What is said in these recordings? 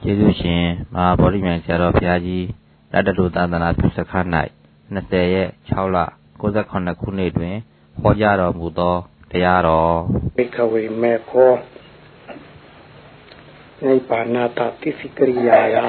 ကျေးဇူးရှင်မဟာဗောဓိမြိုင်ဆရာတော်ဘုရားကြီးရတ္တတုသာသနာပြုစခန်း၌20ရက်6လ68ခုနှစ်တွင်ဟောကြားတော်မူသောတရားတော်ဘိကဝေမေခောနိဗ္ဗာနတတိစိကရိယာယ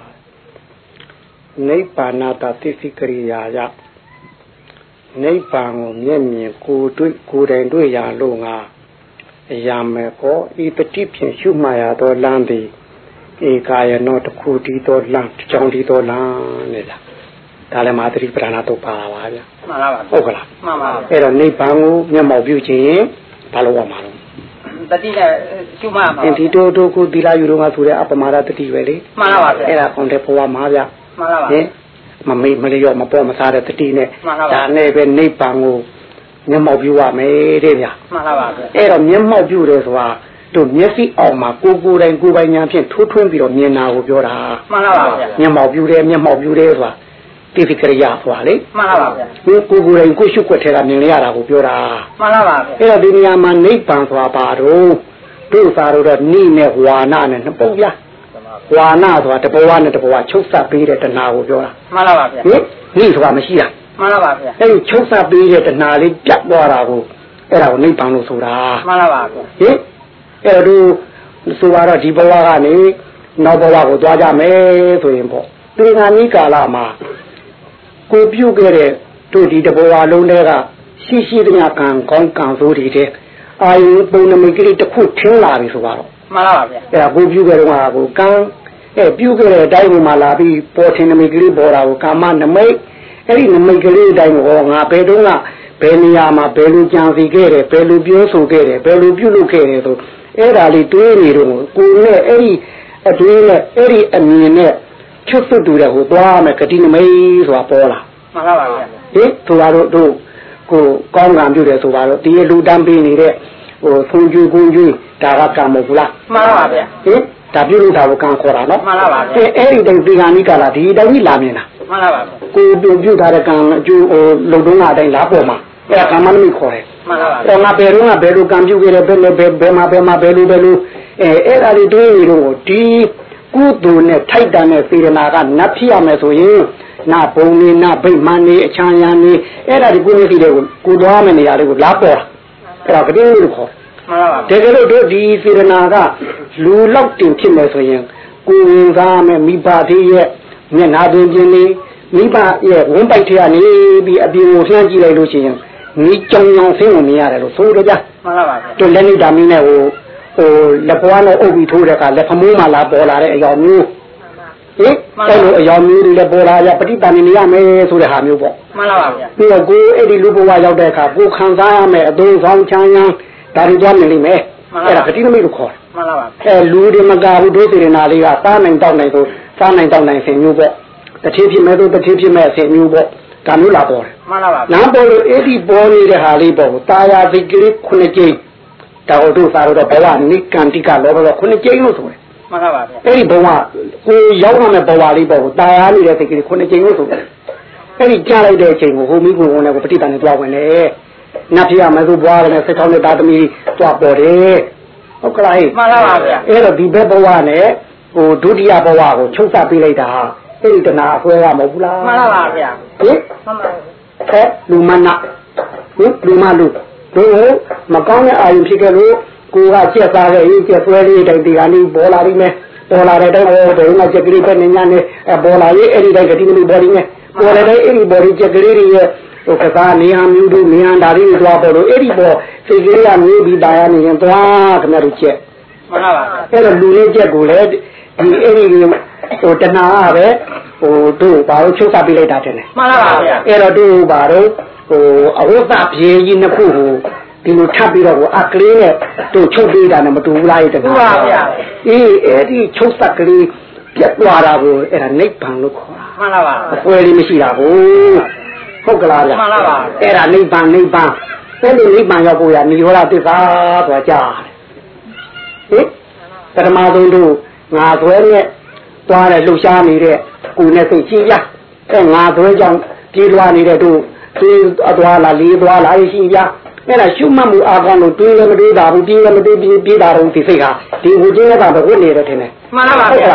နိဗ္ဗာနတတိစိကရိယာယနိဗ္ဗာန်ကိုမျက်မြင်ကိုယ်တိုင်တွေ့ရလို့ငါအရာမေခောဤတတိဖြင့်ရှုမှတ်ရသောလမ်းသည်ဧကာယနောတခုတည်းသောလမ်းကြောင်းတည်းသောလမ်းနဲ့လားဒါလည်းမာသတိပဋ္ဌာန်တော့ပါပါဗျာမှန်ပါပါဟုတ်ကလားမှန်ပါအဲ့တော့နိဗ္ဗာန်ကိုမျက်မှောက်ပြုခြင်းဘာလို့ရမှာလဲတတိနဲ့ရှုမှတ်ပါဒီတို့ကိုသီလယူတော့မှဆိုတဲ့အပမာဒတတိပဲလေမှန်ပါပါအဲ့ဒါကွန်တဲ့ဘဝမှာဗျာမှန်ပါပါဟင်မမေ့မလျော့မပေါ်မစားတဲ့တတိနဲ့ဒါနဲ့ပဲနိဗ္ဗာန်ကိုမျက်မှောက်ပြုရမယ်တဲ့ဗျာမှန်ပါပါအဲ့တော့မျက်မှောက်ပြုတယ်ဆိုတာတို့မျက်စိအောင်မှာကိုယ်တိုင်ကိုယ်ပိုင်ညာဖြင့်ထိုးထွင်းပြီးတော့မြင်တာကိုပြောတာမှန်ပါပါဗျာမျက်မှောက်ပြုတယ်ဆိုတာတိတိကရိယာဆိုတာလေမှန်ပါပါဗျာကိုယ်တိုင်ကိုယ်ရှုွက်ထဲကမြင်ရတာကိုပြောတာမှန်ပါပါဗျာအဲ့တော့ဒီနေရာမှာနိဗ္ဗာန်ဆိုတာဘာတို့သာတော့နိနဲ့ဝါနနဲ့နှစ်ပုတ်ဗျာဝါနဆိုတာတဘဝနဲ့တဘဝချုပ်ဆက်ပေးတဲ့တဏှာကိုပြောတာမှန်ပါပါဗျာဟင်နိဆိုတာမရှိတာမှန်ပါပါဗျာအဲ့ဒီချုပ်ဆက်ပေးတဲ့တဏှာလေးပြတ်သွားတာကိုအဲ့ဒါကိုနိဗ္ဗာန်လို့ဆိုတာမှန်ပါပါဗျာဟင်အဲ့တော့ဆိုတော့ဒီဘဝကနေနောက်ဘဝကိုသွားကြမယ်ဆိုရင်ပေါ့ဒီငါနီးကာလမှာကိုပြုတ်ခဲ့တဲ့တို့ဒီတဘဝလုံးတည်းကရှိတဲ့ကံကောင်းကံဆိုးတွေတဲ့အာယုပုံနမိတ်ကလေးတစ်ခုထင်းလာပြီဆိုတော့မှန်ပါပါဗျာအဲ့ဒါကိုပြုတ်ခဲ့တော့ကိုကံပြုတ်ခဲ့တဲ့အတိုင်းမှာလာပြီးပေါ်ထင်းနမိတ်ကလေးပေါ်တာကိုကာမနမိတ်အဲ့ဒီနမိတ်ကလေးအတိုင်းဟောငါဘယ်တုန်းကဘယ်နေရာမှာဘယ်လိုကြံစီခဲ့တယ်ဘယ်လိုပြောဆိုခဲ့တယ်ဘယ်လိုပြုလုပ်ခဲ့တယ်ဆိုအဲ့ဒါလေးတွေးနေတော့ကိုယ်နဲ့အဲ့ဒီအတွေးနဲ့အဲ့ဒီအမြင်နဲ့ချုပ်စွတ်တူတဲ့ဟိုသွားမယ်ဂတိနမိတ်ဆိုတာပေါ်လာမှန်ပါပါဗျာဟင်ဆိုတော့ကိုကောင်းကံပြုတယ်ဆိုတော့ဒီလူတန်းပေးနေတဲ့ဟိုဖုန်ကျွေးကွန်းကျွေးဒါကကံမဟုတ်ဘူးလားမှန်ပါပါဗျာဟင်ဒါပြုလို့တာကိုကံခေါ်တာနော်မှန်ပါပါဗျာအဲ့ဒီတိုင်ဒီကံဤကလာဒီတိုင်ကြီးလာမြင်တာမှန်ပါပါကိုပြုထားတဲ့ကံအကျိုးဟိုလုံတုံးကအတိုင်းလာပေါ်မှာအဲ့ဒါကံမနမိတ်ခေါ်တယ်မှန်ပါပါအဲ့ငါဘယ်တော့ဘယ်လိုကံပြုခဲ့တယ်ဘယ်မှာဘယ်လိုအဲ့ဒါလေးတွေးနေတော့ဒီကုသိုလ်နဲ့ထိုက်တန်တဲ့စေရနာကနတ်ဖြစ်ရမယ်ဆိုရင်နာဘုံနေနာဗိမာန်နေအချမ်းရံနေအဲ့ဒါဒီကိုနေစီတဲ့ကိုသွားမယ်နေရာလေးကိုလာပေါ်အဲ့ဒါကတိလို့ခေါ်မှန်ပါပါတကယ်လို့တို့ဒီစေရနာကလူလောက်တင်ဖြစ်မယ်ဆိုရင်ကိုဝင်စားမယ်မိဘသေးရဲ့မျက်နာသွင်းခြင်းနေမိဘရဲ့ဝန်းပိုက်ထဲကနေပြီးအပြင်ကိုလှမ်းကြည့်လိုက်လို့ရှိရင်နီးကြောင်ကြောင်ဆင်းဝင်ရတယ်လို့ဆိုတော့ကြမှန်ပါပါတို့လက်နေတာမင်းနဲ့ဟိုလက်ပွားနဲ့အုပ်ပြီးထိုးတဲ့အခါလက်ဖမိုးမှလာပေါ်လာတဲ့အယောင်မျိုးဟင်အဲ့လိုအယောင်မျိုးတွေလည်းပေါ်လာရပဋိပန္နိနေရမယ်ဆိုတဲ့ဟာမျိုးပေါ့မှန်ပါပါဗျာပြီးတော့ကိုအဲ့ဒီလူဘဝရောက်တဲ့အခါကိုခံစားရမယ်အသွင်ဆောင်ချမ်းရမ်းဒါတွေကြားမြင်လိမ့်မယ်အဲ့ဒါပဋိနမိတ်ကိုခေါ်တယ်မှန်ပါပါလူတွေမကဘူးတို့စေရနာလေးကစားနိုင်တောက်နိုင်ဆိုစားနိုင်တောက်နိုင်ဆင်မျိုးပေါ့တတိဖြစ်မဲ့တို့တတိဖြစ်မဲ့ဆင်မျိုးပေါ့ဒါမျိုးလာပေါ်တယ်မှန်ပါပါနားပေါ်လို့အဲ့ဒီပေါ်နေတဲ့ဟာလေးပေါ့တာယာစိတ်ကလေးခုနှစ်ကြိမ်ဒါတို့စားတော့ဘဝနိကန္တိကလောဘတော့ခုနှစ်ကြိမ်လို့ဆိုတယ်မှန်ပါပါအဲ့ဒီဘဝကိုရောက်ရမယ့်ဘဝလေးပေါ့တာယာနေတဲ့စိတ်ကလေးခုနှစ်ကြိမ်လို့ဆိုတယ်အဲ့ဒီကြားလိုက်တဲ့အချိန်ကိုဟိုမိကိုဝင်တယ်ကိုပဋိပန္နသွားဝင်တယ်နတ်ဖြစ်ရမယ်ဆိုဘွားလည်းစိတ်ထောင်းတဲ့သားသမီးသွားပေါ်တယ်ဟုတ်ကလားမှန်ပါပါဗျာအဲ့တော့ဒီဘက်ဘဝနဲ့ဟိုဒုတိယဘဝကိုချုပ်ဆက်ပေးလိုက်တာဟာအဲ့ဒီတဏှာအစွဲရမဟုတ်ဘူးလားမှန်ပါပါဗျာဟင်မှန်ပါလူမနာဟင်လူမလူတို့မကောင်းတဲ့အာရုံဖြစ်ခဲ့လို့ကိုကကျက်စားခဲ့ရင်ကျက်ဆွဲလေးတိုင်းဒီကနေ့ပေါ်လာပြီမယ်ပေါ်လာတဲ့တိုင်းဟိုတုန်းကကျက်ကလေးပဲနေညနေပေါ်လာရေးအဲ့ဒီတိုင်းကတိမလို့ပေါ်ရင်းနဲ့ပေါ်လာတဲ့အဲ့ဒီပေါ်ရကျက်ကလေးတွေရဲ့ဟိုကစားနေဟံမျိုးတို့နေဟံဓာရီတွေသွားပေါ်လို့အဲ့ဒီပေါ်စိတ်ကလေးကမျိုးပြီးတာရနေရင်သွားခင်ဗျားတို့ကျက်မှန်ပါပါအဲ့တော့လူလေးကျက်ကိုလည်းဒီအဲ့ဒီဟိုတဏှာပဲဟိုတို့ဘာလို့ချုပ်စားပေးလိုက်တာတဲ့လဲမှန်ပါပါဗျာအဲ့တော့တို့ဘာလို့ဟိုအဝိသပြေကြီးနှစ်ခုကိုဒီလိုထပ်ပြီးတော့ဟိုအကလေးနဲ့တို့ချုပ်ပေးတာနဲ့မတူဘူးလားတဲ့ဟုတ်ပါဗျာအေးအဲ့ဒီချုပ်စက်ကလေးပြတ်သွားတာကိုအဲ့ဒါနိဗ္ဗာန်လို့ခေါ်တာမှန်ပါပါအပွဲလေးမရှိတာဘူးဟုတ်ကလားဗျာမှန်ပါပါအဲ့ဒါနိဗ္ဗာန်အဲ့ဒီနိဗ္ဗာန်ရောက်ဖို့ရနိရောဓသစ္စာဆိုတာကြားဟင်ပထမဆုံးတို့ငါသွဲနဲ့သွားတဲ့လှူရှားနေတဲ့ကိုယ်နဲ့စိတ်ချင်းရအဲ့ငါသွဲကြောင့်ပြေးလွှားနေတဲ့တို့ပြေးအသွားလားလေးသွားလားရှိပြအဲ့ဒါရှုမှတ်မှုအားကောင်းလို့တွေးလည်းမတွေးတာဘူးပြေးလည်းမတွေးပြေးတာတော့ဒီစိတ်ဟာဒီဝိကျင်းကဘဝနေတယ်ထင်တယ်မှန်ပါပါအဲ့ဒါ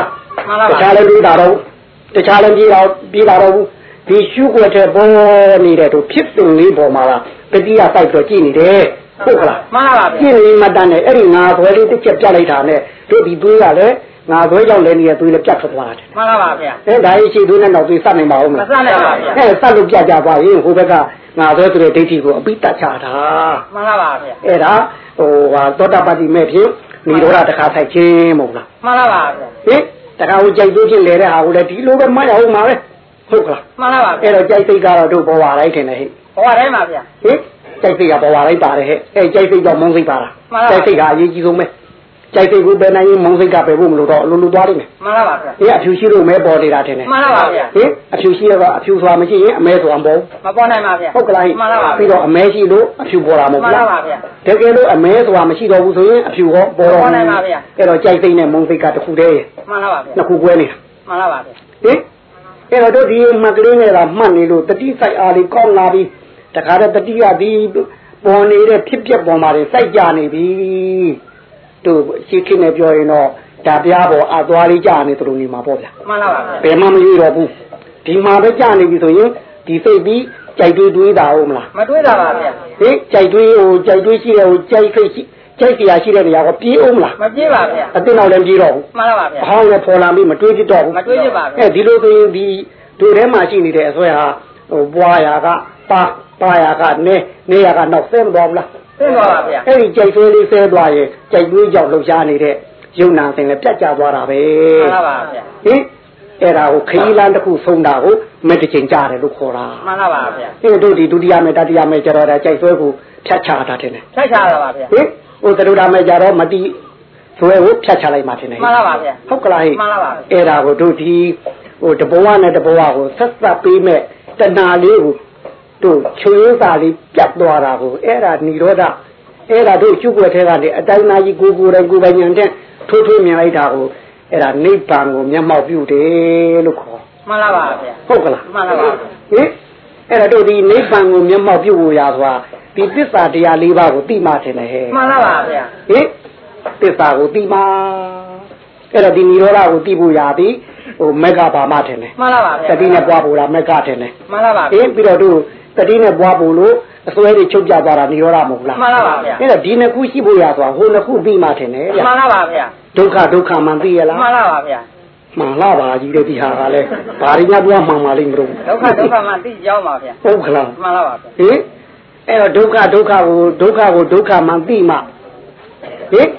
တခြားလည်းပြီးတာတော့တခြားလည်းပြီးတာတော့ဒီရှုွက်တဲ့ပေါ်နေတဲ့တို့ဖြစ်စဉ်လေးပေါ်မှာတတိယစိုက်တော့ကြည့်နေတယ်ဟုတ်ကလားမှန်ပါပါကြည့်နေမှတန်းနဲ့အဲ့ဒီငါဘွယ်လေးတစ်ချက်ပြလိုက်တာနဲ့တို့ဒီသွေးကလည်းငါဘွယ်ကြောင့်လည်းနေရသွေးလည်းပြတ်ထွက်သွားတယ်မှန်ပါပါဗျာဒါကြီးရှိသွေးနဲ့နောက်သွေးစနိုင်ပါဦးမလားမစနိုင်ပါဗျာစလို့ပြကြသွားရင်ဟိုဘက်ကငါဘွယ်ဆိုတဲ့ဒိဋ္ဌိကိုအပိတ္တချတာမှန်ပါပါဗျာအဲ့ဒါသောတာပတိမဲ့ဖြင့်နိရောဓတခါထိုက်ခြင်းမဟုတ်လားမှန်ပါပါဗျာဟင်တခါကိုကြိုက်သွေးဖြစ်လေတဲ့ဟာကိုလည်းဒီလိုပဲမှတ်ရအောင်ပါပဲဟုတ်ကလားမှန်ပါပါအဲ့တော့ကြိုက်စိတ်ကတော့တို့ဘဝတိုင်းထင်တယ်ဟဲ့ဘဝတိုင်းပါဗျာဟင်ကြိုက်စိတ်ကဘဝတိုင်းပါတယ်ဟဲ့အဲ့ကြိုက်စိတ်တော့မုန်းစိတ်ပါလားကြိုက်စိတ်ကအရေးကြီးဆုံးပဲကြိုက်စိတ်ကိုပဲနိုင်ရင်မုန်းစိတ်ကပဲဖို့မလို့တော့အလိုလိုသွားလိမ့်မယ်မှန်ပါပါဗျာဒီအဖြူရှိလို့မဲပေါ်နေတာထင်တယ်မှန်ပါပါဗျာဟင်အဖြူရှိတော့အဖြူဆိုတာမရှိရင်အမဲဆိုတာမပေါ်မပေါ်နိုင်ပါဗျာဟုတ်ကလားမှန်ပါပါပြီးတော့အမဲရှိလို့အဖြူပေါ်တာမဟုတ်ဘူးမှန်ပါပါဗျာတကယ်လို့အမဲဆိုတာမရှိတော့ဘူးဆိုရင်အဖြူဟောပေါ်တော့နိုင်ပါဗျာအဲ့တော့ကြိုက်စိတ်နဲ့မုန်းစိတ်ကတစ်ခုတည်းမှန်ပါပါဗျာနှစ်ခုကွဲနေတာမှန်ပါပါဗျာဟင်အဲ့တော့တို့ဒီမှတ်ကလေးနဲ့ကမှတ်နေလို့တတိစိုက်အားလေးကောင်းလာပြီးတခါတည်းတတိယဒီပေါ်နေတဲ့ဖြစ်ပျက်ပေါ်မှာစိုက်ကြနေပြီတို့ရှိခင်းနေပြောရင်တော့ဒါပြားပေါ်အသွားလေးကြာနေသူတို့နေမှာပေါ့ဗျာမှန်ပါပါဘယ်မှမရွေးတော့ဘူးဒီမှာပဲကြာနေပြီဆိုရင်ဒီစိတ်ပြီးကြိုက်တွေးတာဟုတ်မလားမတွေးတာပါဗျာဟင်ကြိုက်တွေးရှိတယ်ကြိုက်စိတ်ရှိကြိုက်တရားရှိတဲ့နေရာကပြေးအောင်မလားမပြေးပါဗျာအတင်းတော့လည်းပြေးတော့ဘူးမှန်ပါပါဗျာဟောင်းလည်းပေါ်လာပြီးမတွေးဖြစ်တော့ဘူးမတွေးဖြစ်ပါဗျာအဲဒီလိုဆိုရင်ဒီတို့ထဲမှာရှိနေတဲ့အစွဲဟာဘွားရာကပါရာကနေရာကနောက်ဆင်းသွားမလားဆင်းသွားပါဗျာအဲ့ဒီကြိုက်ဆွဲလေးဆဲသွားရင်ကြိုက်တွေးကြောင့်လှုပ်ရှားနေတဲ့ယုံနာစဉ်လည်းပြတ်ကျသွားတာပဲမှန်ပါပါဗျာဟင်အဲ့ဒါကိုခရီးလမ်းတစ်ခုဆုံးတာကိုမက်တချင်ကြတယ်လို့ခေါ်တာမှန်ပါပါဗျာဒီတို့ဒီဒုတိယမဲ့တတိယမဲ့ကျတော့ဒါကြိုက်ဆွဲကိုဖြတ်ချတာတင်တယ်ဖြတ်ချတာပါဗျာဟင်ဟိုသရုပ်ဓာမဲ့ကြတော့မတိဆွဲကိုဖြတ်ချလိုက်မှတင်တယ်မှန်ပါပါဗျာဟုတ်ကလားဟိမှန်ပါပါအဲ့ဒါကိုတို့ဒီဟိုတဘဝနဲ့တဘဝကိုဆက်ဆက်ပေးမဲ့တဏှာလေးကိုတို့ချွေးစာလေးပြတ်သွားတာကိုအဲ့ဒါនិရောဓအဲ့ဒါတို့ကျုပ်ွက်ထဲကနေအတိုင်းသားကြီးကိုယ်တိုင်ကိုယ်ပိုင်ဉာဏ်နဲ့ထိုးမြင်လိုက်တာကိုအဲ့ဒါနိဗ္ဗာန်ကိုမျက်မှောက်ပြုတယ်လို့ခေါ်မှန်ပါပါဗျာဟုတ်ကလားမှန်ပါပါဟင်အဲ့ဒါတို့ဒီနိဗ္ဗာန်ကိုမျက်မှောက်ပြုဖို့ရဆိုတာဒီသစ္စာတရား၄ပါးကိုသိမှထင်တယ်ဟဲ့မှန်ပါပါဗျာဟင်သစ္စာကိုသိမှအဲ့ဒါဒီនិရောဓကိုသိဖို့ရသည်ဟိုမက်ကပါမှထင်တယ်မှန်ပါပါဗျာတတိနဲ့ပွားဖို့လားမက်ကထင်တယ်မှန်ပါပါဟင်ပြီးတော့တို့တတိနဲ့ပွားဖို့လို့အစွဲတွေချုပ်ပြသွားတာនិရောဓမဟုတ်လားမှန်ပါပါဗျာအဲ့ဒါဒီနှစ်ခုရှိဖို့ရဆိုတာဟိုနှစ်ခုသိမှထင်တယ်ဗျာမှန်ပါပါဗျာဒုက္ခမှန်သိရလားမှန်ပါပါဗျာမှန်လားပါကြီးတဲ့ဒီဟာကလည်းဘာရင်းများပြောမှန်ပါလိမ့်မလို့ဒုက္ခမှန်သိကြောင်းပါဗျာဟုတ်ကလားမှန်ပါပါဗျာဟင်အဲ့တော့ဒုက္ခကိုဒုက္ခမှန်သိမှဟင်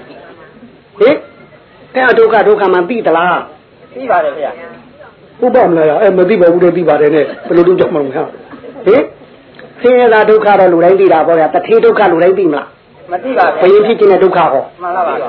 အဲ့တော့ဒုက္ခမှန်သိသလားသိပါတယ်ဗျာဟုတ်ပါမလားအဲ့မသိပါဘူးတော့သိပါတယ်နဲ့ဘယ်လိုလုပ်ကြမလို့ဟာဟင်ဆင်းရဲတာဒုက္ခတော့လူတိုင်းသိတာပေါ့ဗျာတထေဒုက္ခလူတိုင်းသိမလားမသိပါဘူးဘယင်ဖြစ်ခြင်းတဲ့ဒုက္ခဟောမှန်ပါပါဟင်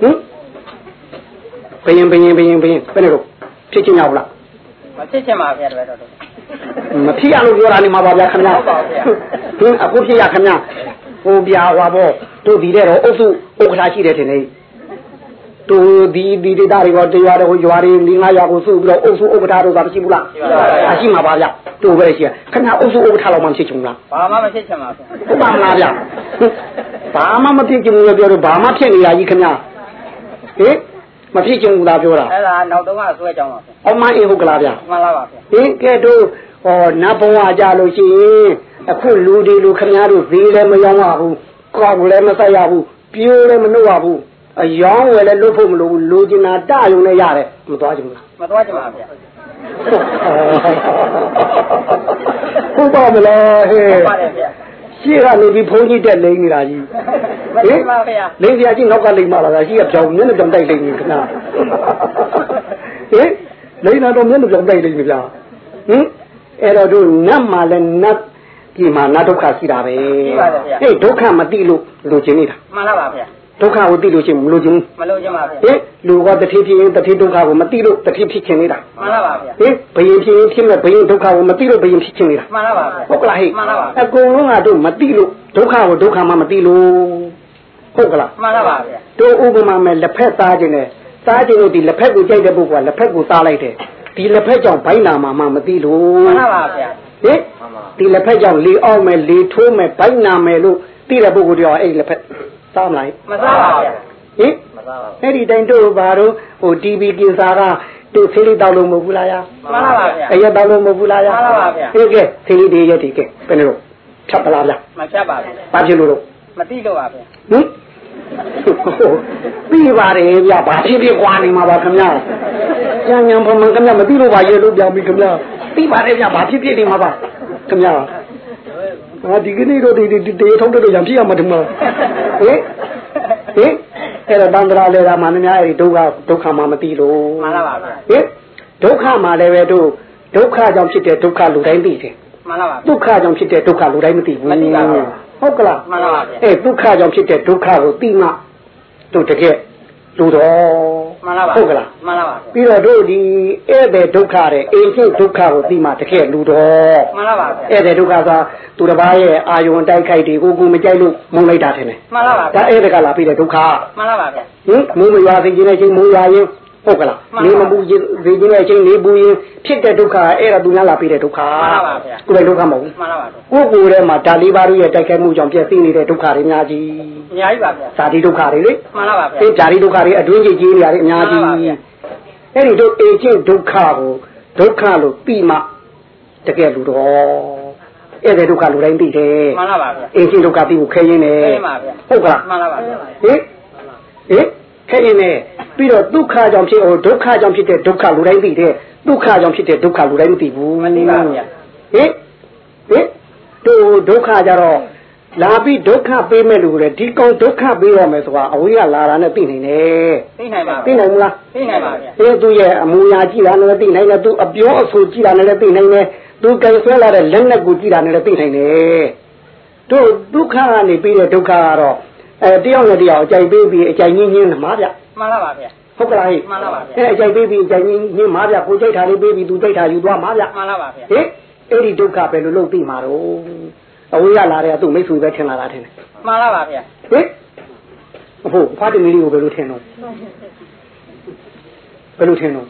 ဘယင်ဘယ်နဲ့တော့ဖြစ်ခြင်းရောက်လားမဖြစ်ခြင်းပါဗျာတော်တော်မဖြစ်ရလို့ပြောတာနေမှာပါဗျာခင်ဗျာဟုတ်ပါဗျာဟင်အခုဖြစ်ရခင်ဗျာဟိုဗျာဟွာပေါ့တို့ဒီတဲ့တော့အုပ်စုဥက္ကဋ္ဌရှိတယ်ထင်တယ်တို့ဒီဒေသတွေကတရားတော်ရွာတွေ500ကိုစုပြီးတော့အုပ်စုဥက္ကဋ္ဌတို့ကမရှိဘူးလားရှိမှာပါဗျာတို့ပဲရှိရခင်ဗျာအုပ်စုဥက္ကဋ္ဌလောက်မှဖြစ်ချင်လားဘာမှမဖြစ်ချင်ပါဗျာဟုတ်ပါမလားဗျာဘာမှမဖြစ်ချင်ဘူးလို့ပြောတော့ဘာမှဖြစ်နေတာကြီးခင်ဗျာဟင်မဖြစ်ချင်ဘူးလားပြောတာအဲ့ဒါနောက်တော့ကဆွဲကြောင်းပါဗျာအမှန်အေးဟုတ်ကလားဗျာမှန်ပါပါဗျာဟင်ကဲတို့ဟောနတ်ဘဝကြလို့ရှိရင်အခုလူတွေလူခင်ဗျားတို့ဈေးလည်းမရောင်းရဘူးကောက်လည်းမဆက်ရဘူးပြိုးလည်းမနှုတ်ရဘူးအယောင်းဝယ်လည်းလွတ်ဖို့မလိုဘူးလိုချင်တာတယုံနဲ့ရတယ်မသွားချင်ဘူးလားမသွားချင်ပါဗျာဟုတ်ပါမလားဟဲ့ဟုတ်ပါတယ်ဗျာရှေ့ကနေပြီးဘုန်းကြီးတက်လိမ့်နေတာကြီးမသိပါဗျာလိမ့်စရာကြီးနောက်ကလိမ့်မှလာတာရှိရပြောင်းမျက်နှာပြောင်းတိုက်လိမ့်နေခဏဟင်လိမ့်တော့မျက်နှာပြောင်းတိုက်လိမ့်နေဗျာဟင်အဲ့တော့တို့နတ်မှာလည်းနတ်ဒီမှာနတ်ဒုက္ခရှိတာပဲရှိပါတယ်ဗျာဟဲ့ဒုက္ခမသိလို့လိုချင်နေတာမှန်ပါပါဗျာဒုက္ခကိုသိလို့ရှိရင်မလိုချင်ဘူးမလိုချင်ပါဗျာဟင်လူကတတိဖြစ်ရင်တတိဒုက္ခကိုမသိလို့တတိဖြစ်ချင်နေတာမှန်ပါပါဗျာဟင်ဘယင်ဖြစ်ရင်ဖြစ်မဲ့ဘယင်ဒုက္ခကိုမသိလို့ဘယင်ဖြစ်ချင်နေတာမှန်ပါပါဗျာဟုတ်ကလားဟဲ့မှန်ပါပါအကုန်လုံးကတို့မသိလို့ဒုက္ခကိုဒုက္ခမှမသိလို့ဟုတ်ကလားမှန်ပါပါဗျာတို့ဥပမာမဲ့လက်ဖက်သားခြင်းနဲ့စားခြင်းတို့ဒီလက်ဖက်ကိုကြိုက်တဲ့ပုဂ္ဂိုလ်ကလက်ဖက်ကိုစားလိုက်တယ်ဒီလက်ဖက်ကြောင့်ဘိုင်းနာမှာမသိလို့မှန်ပါပါဗျာဟင်ဒီလက်ဖက်ကြောင့်လေအောင်မယ်လေထိုးမယ်ဘိုင်းနာမယ်လို့သိတဲ့ပုဂ္ဂိုလ်တွေကအဲ့လက်ဖက်စားမလားမစားပါဗျာဟင်အဲ့ဒီတိုင်းတို့ဘာတို့ဟို TV ကင်စာကတို့သေးလေးတောက်လို့မဟုတ်ဘူးလားယာမှန်ပါပါဗျာအရက်တောက်လို့မဟုတ်ဘူးလားယာမှန်ပါပါဗျာအေးကဲသေးလေးတွေရက်ဒီကဲဘယ်လိုဖြတ်ပလားဗျာမဖြတ်ပါဘူးဘာဖြစ်လို့မတိလို့ပါဗျာဟင်ပြီးပါတယ်ဗျာဘာဖြစ်ဖြစ်ကွာနေမှာပါခင်ဗျာညံဖမန်ခင်ဗျာမသိလို့ပါရေလို့ပြောင်းပြီခင်ဗျာပြီးပါတယ်ဗျာဘာဖြစ်ဖြစ်နေမှာပါခင်ဗျာဒီကနေ့တော့ဒီထုံးတဲ့ရံဖြစ်ရမှာတမဟင်အဲ့တော့တန်ត្រာလေတာမှန်များအဲ့ဒီဒုက္ခမှမသိလို့မှန်ပါပါဗျာဟင်ဒုက္ခမှလည်းပဲတို့ဒုက္ခကြောင့်ဖြစ်တဲ့ဒုက္ခလူတိုင်းသိတယ်မှန်ပါပါဒုက္ခကြောင့်ဖြစ်တဲ့ဒုက္ခလူတိုင်းမသိဘူးမသိပါဘူးဟုတ်ကလားမှန်ပါပါဗျာအဲဒုက္ခကြောင့်ဖြစ်တဲ့ဒုက္ခကိုသိမှတို့တကယ်လူတော်မှန်ပါပါဟုတ်ကလားမှန်ပါပါပြီးတော့တို့ဒီဧည့်သည်ဒုက္ခတဲ့အိမ်ချင်းဒုက္ခကိုသိမှတကယ်လူတော်မှန်ပါပါဗျာဧည့်သည်ဒုက္ခဆိုသူတစ်ပါးရဲ့အာယုံတိုက်ခိုက်တွေကိုမကြိုက်လို့မုန်းလိုက်တာထင်တယ်မှန်ပါပါဒါဧည့်သည်ကလာပြီးတဲ့ဒုက္ခမှန်ပါပါဗျာဟင်မိုးမရွာစေခြင်းနဲ့ချင်းမိုးရွာရင်ဟုတ်ကလားမှန်ပါနေမပူစေခြင်းနဲ့ချင်းနေပူရင်ဖြစ်တဲ့ဒုက္ခအဲ့ဒါသူများလာပြီးတဲ့ဒုက္ခမှန်ပါပါဗျာကိုယ်လည်းဒုက္ခမဟုတ်ဘူးမှန်ပါပါဗျာကိုယ်ကိုယ်ထဲမှာဒါလေးပါးရဲ့တိုက်ခိုက်မှုကြောင့်ပြည့်စည်နေတဲ့ဒုက္ခတွေအများကြီးအများကြီးပါဗျာဇာတိဒုက္ခတွေလေမှန်ပါပါဗျာဒီဇာတိဒုက္ခတွေအတွင်းကြီးကြီးနေရတယ်အများကြီးမှန်ပါဗျာအဲ့ဒီတို့အေချင်းဒုက္ခကိုဒုက္ခလို့ပြီးမှတကယ်လူတော်အဲ့ဒီဒုက္ခလူတိုင်းသိတယ်မှန်ပါပါဗျာအေချင်းဒုက္ခပြီးကိုခဲရင်းနေသိပါဗျာဟုတ်ကလားမှန်ပါပါဗျာဟင်ခဲရင်းနေပြီးတော့ဒုက္ခကြောင့်ဖြစ်ဒုက္ခကြောင့်ဖြစ်တဲ့ဒုက္ခလူတိုင်းသိတယ်ဒုက္ခကြောင့်ဖြစ်တဲ့ဒုက္ခလူတိုင်းမသိဘူးမသိပါဘူးဗျာဟင်တို့ဒုက္ခကြတော့လာပြီးဒုက္ခပေးမဲ့လူတွေဒီကောင်ဒုက္ခပေးရမယ်ဆိုတာအဝေးကလာတာနဲ့သိနိုင်တယ်သိနိုင်ပါသိနိုင်မလားသိနိုင်ပါဗျာသူရဲ့အမူအရာကြည့်တာနဲ့သိနိုင်တယ်သူအပြောအဆိုကြည့်တာနဲ့သိနိုင်တယ်သူကြိုင်ဆွဲလာတဲ့လက်နဲ့ကိုကြည့်တာနဲ့သိနိုင်တယ်တို့ဒုက္ခကနေပြီးတဲ့ဒုက္ခကတော့တယောက်နဲ့တယောက်အကြိုက်ပေးပြီးအကြိုက်ညင်းညင်းမှာဗျမှန်ပါပါဗျာဟုတ်ကလားဟိမှန်ပါပါဗျာအကြိုက်ပေးပြီးအကြိုက်ညင်းမှာဗျကိုကြိုက်တာလေးပေးပြီးသူကြိုက်တာယူသွားမှာဗျမှန်ပါပါဗျာဟင်အဲ့ဒီဒုက္ခပဲလို့လုပ်သိမှာတော့အဝေးရလာတဲ့သူမိတ်ဆွေပဲထင်လာတာထင်တယ်မှန်ပါပါဗျာဟင်အဖို့ဖားတင်လေးကိုဘယ်လိုထင်တော့ဘယ်လိုထင်တော့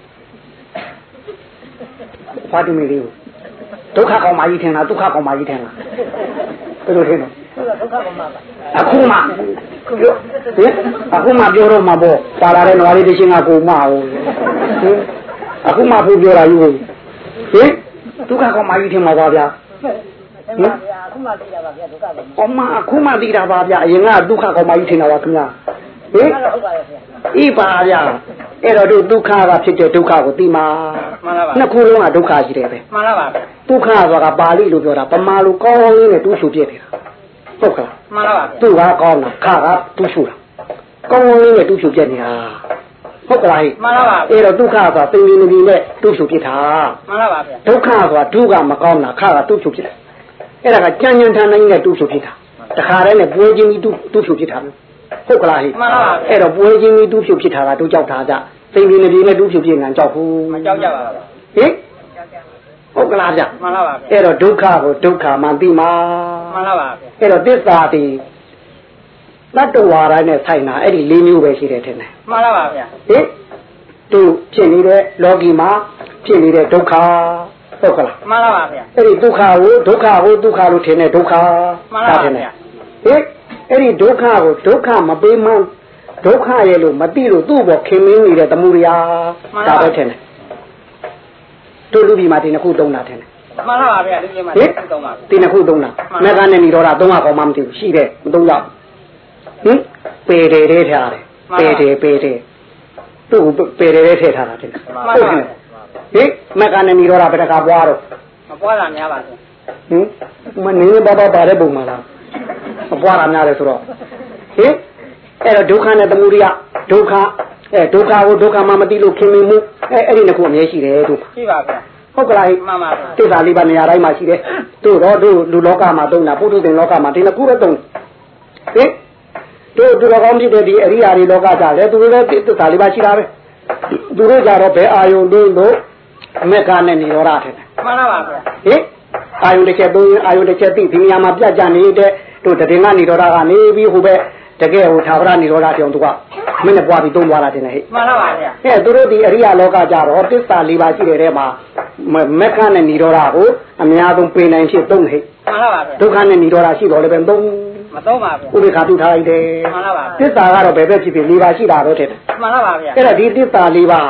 ဖားတင်လေးကိုဒုက္ခကောင်မကြီးထင်လားဒုက္ခကောင်မကြီးထင်လားဘယ်လိုထင်တော့ဒုက္ခကမှပါအခုမှဟင်အခုမှပြောတော့မှာပေါ့ပါလာတဲ့နွားလေးတစ်ချင်းကကိုမဟုတ်ဟင်အခုမှဖို့ပြောတာယူဟင်ဒုက္ခကောင်မကြီးထင်မှာပါဗျာမှန်ပါဗျာအခုမှသိတာပါဗျာဒုက္ခကမှ။အမအခုမှသိတာပါဗျာ။အရင်ကဒုက္ခကောင်မကြီးထင်တာပါခင်ဗျာ။ဟင်ဟုတ်ပါရဲ့ဗျာဤပါဗျာ။အဲ့တော့တို့ဒုက္ခကဖြစ်တဲ့ဒုက္ခကိုသိမှာမှန်ပါပါနှစ်ခုလုံးကဒုက္ခရှိတယ်ပဲမှန်ပါပါ။ဒုက္ခဆိုတာပါဠိလိုပြောတာပမာလိုကောင်းကောင်းလေးနဲ့တူးဆူပြည့်တယ်။ဟုတ်ကလားမှန်ပါပါ။သူကကောင်းတာခကတူးဆူတာ။ကောင်းကောင်းလေးနဲ့တူးဆူပြည့်နေတာ။ဟုတ်ကလားဟိမှန်ပါပါအဲ့တော့ဒုက္ခဆိုတာသိနေနေနဲ့တူးဆူပြည့်တာမှန်ပါပါဗျာဒုက္ခဆိုတာဒုက္ခမကောင်းတာခကတူးဆူပြည့်တယ်။အဲ့ဒါကကြံ့ကြံ့ထန်းတိုင်းနဲ့တူးဆူပြည့်တာ။တခါတည်းနဲ့ပွဲချင်းကြီးတူးဆူပြည့်တာဟုတ်ကလားဟိမှန်ပါပါအဲ့တော့ပွဲချင်းကြီးတူးဖြုတ်ဖြစ်တာကတို့ကြောက်တာကြစိတ်ရင်းနေနဲ့တူးဖြုတ်ဖြစ်ငံကြောက်ဘူးမကြောက်ကြပါဘူးဟင်ဟုတ်ကလားဗျမှန်ပါပါဗျာအဲ့တော့ဒုက္ခကိုဒုက္ခမှသိမှာမှန်ပါပါဗျာအဲ့တော့သစ္စာတိတတ္တဝါတိုင်းနဲ့ဆိုင်တာအဲ့ဒီ၄မျိုးပဲရှိတယ်ထင်တယ်မှန်ပါပါဗျာဟင်သူဖြစ်နေတဲ့လောကီမှာဖြစ်နေတဲ့ဒုက္ခဟုတ်ကလားမှန်ပါပါဗျာအဲ့ဒီဒုက္ခကိုဒုက္ခလို့ထင်တဲ့ဒုက္ခမှန်ပါပါဗျာဟင်အဲ့ဒီဒုက္ခကိုဒုက္ခမပေးမှန်းဒုက္ခရဲ့လို့မသိလို့သူ့ဘောခင်မင်းနေတဲ့သမှုရာဒါပဲထင်တယ်တို့လူပြည်မှာဒီနှစ်ခုသုံးတာထင်တယ်မှန်ပါပါဗျာဒီနေ့မှဟင်သုံးပါဗျာဒီနှစ်ခုသုံးတာမက်ကနဲ့နေတော့တာသုံးပါကောင်းမှမသိဘူးရှိတယ်မသုံးတော့ဟင်ပေတယ်တဲ့ထားတယ်ပေတယ်သူ့ကိုပေတယ်တဲ့ထည့်ထားတာထင်တယ်ဟုတ်ကဲ့ဟင်မက်ကနဲ့နေတော့တာဘယ်တခါပွားတော့မပွားတာများပါဗျာဟင်မနေဘာပါတဲ့ပုံမှန်လားမပွားတာများတယ်ဆိုတော့ဟင်အဲ့တော့ဒုက္ခနဲ့သမှုရိယဒုက္ခဒုက္ခကိုဒုက္ခမှမသိလို့ခင်မင်မှုအဲ့ဒီနှစ်ခုအမြဲရှိတယ်တို့ရှိပါဗျာဟုတ်ကလားမှန်ပါဗျာသစ္စာလေးပါးနေရာတိုင်းမှာရှိတယ်တို့တော့တို့လူလောကမှာသုံးတာပုထုသင်လောကမှာဒီနှစ်ခုပဲသုံးတယ်ဟင်တို့ကောင်းဖြစ်တဲ့ဒီအရိယာတွေလောကကြတယ်သူတို့လည်းသစ္စာလေးပါးရှိတာပဲသူတို့ကြတော့ဘယ်အာယုံလို့အမက်ကနဲ့နေရောတာတယ်မှန်ပါပါဗျာဟင်အာယုန်တစ်ချက်သုံးရင်အာယုန်တစ်ချက်သိဒီနေရာမှာပြတ်ကြနေတဲ့တို့တည်ကနေတော့တာကနေပြီးဟိုပဲတကယ်ဟိုသာဝရနေတော့တာတောင်သူကမင်းနဲ့ပွားပြီးသုံးသွားတာတင်လေဟဲ့မှန်ပါပါဗျာသူတို့ဒီအရိယာလောကကြတော့သစ္စာ၄ပါးရှိတဲ့ထဲမှာမက္ခနဲ့နေတော့တာကိုအများဆုံးပေနိုင်ဖြစ်သုံးဟဲ့မှန်ပါပါဗျာဒုက္ခနဲ့နေတော့တာရှိတော့လည်းပဲသုံးမသုံးပါဗျာဥပိ္ပခာတုထားလိုက်တယ်မှန်ပါပါသစ္စာကတော့ဘယ်ဘက်ဖြစ်ဖြစ်၄ပါးရှိတာပဲတဲ့မှန်ပါပါဗျာအဲ့တော့ဒီသစ္စာ၄ပါးဟာ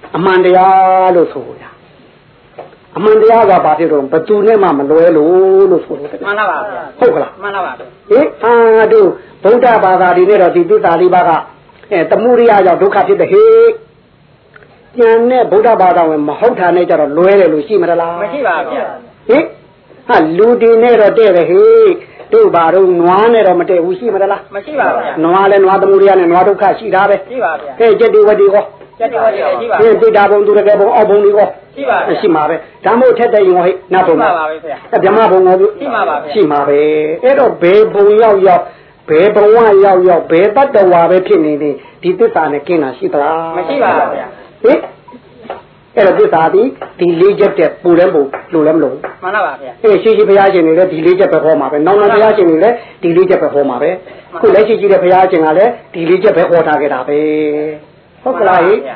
အမှန်တရားလို့ဆိုတာအမှန်တရားကဘာဖြစ်တော့ဘသူနဲ့မှမလွဲလို့ဆိုတယ်မှန်လားပါဗျာဟုတ်ကလားမှန်လားပါဟင်တို့ဗုဒ္ဓဘာသာတွေနဲ့တော့ဒီသစ္စာလေးပါးကတမှုရိယကြောင့်ဒုက္ခဖြစ်တဲ့ဟေ့ကျန်တဲ့ဗုဒ္ဓဘာသာဝင်မဟုတ်တာနဲ့ကြတော့လွဲတယ်လို့ရှိမလားမရှိပါဗျာဟင်လူတွေနဲ့တော့တဲ့တယ်ဟေ့တို့ဘာတော့နွားနဲ့တော့မတည့်ဘူးရှိမလားမရှိပါဗျာနွားလည်းနွားသမှုရိယနဲ့နွားဒုက္ခရှိတာပဲရှိပါဗျာကဲကျက်တူဝတိကောကျက်တူဝတိရှိပါဟင်ပိတာဘုံသူတကယ်ဘုံအောက်ဘုံလေးကောရှိပါရှိမှာပဲဒါမို့ထက်တဲ့ရင်ဟိနတ်ဘုံရှိပါပါပဲဗျာဗြဟ္မဘုံကောရှိမှာပါဗျာရှိမှာပဲအဲ့တော့ဘယ်ဘုံရောက်ဘယ်ဘဝရောက်ဘယ်တတ္တဝါပဲဖြစ်နေနေဒီသစ္စာနဲ့กินတာရှိသလားမရှိပါဘူးဗျာဟင်အဲ့တော့သစ္စာဒီလေးချက်တဲ့ပူလဲပူလို့လည်းမလို့မှန်ပါပါဗျာရှိဘုရားရှင်တွေလည်းဒီလေးချက်ပဲဟောမှာပဲနောင်ဘုရားရှင်တွေလည်းဒီလေးချက်ပဲဟောမှာပဲခုလက်ရှိကြီးတဲ့ဘုရားရှင်ကလည်းဒီလေးချက်ပဲဟောထားခဲ့တာပဲဟုတ်ကလားဟင်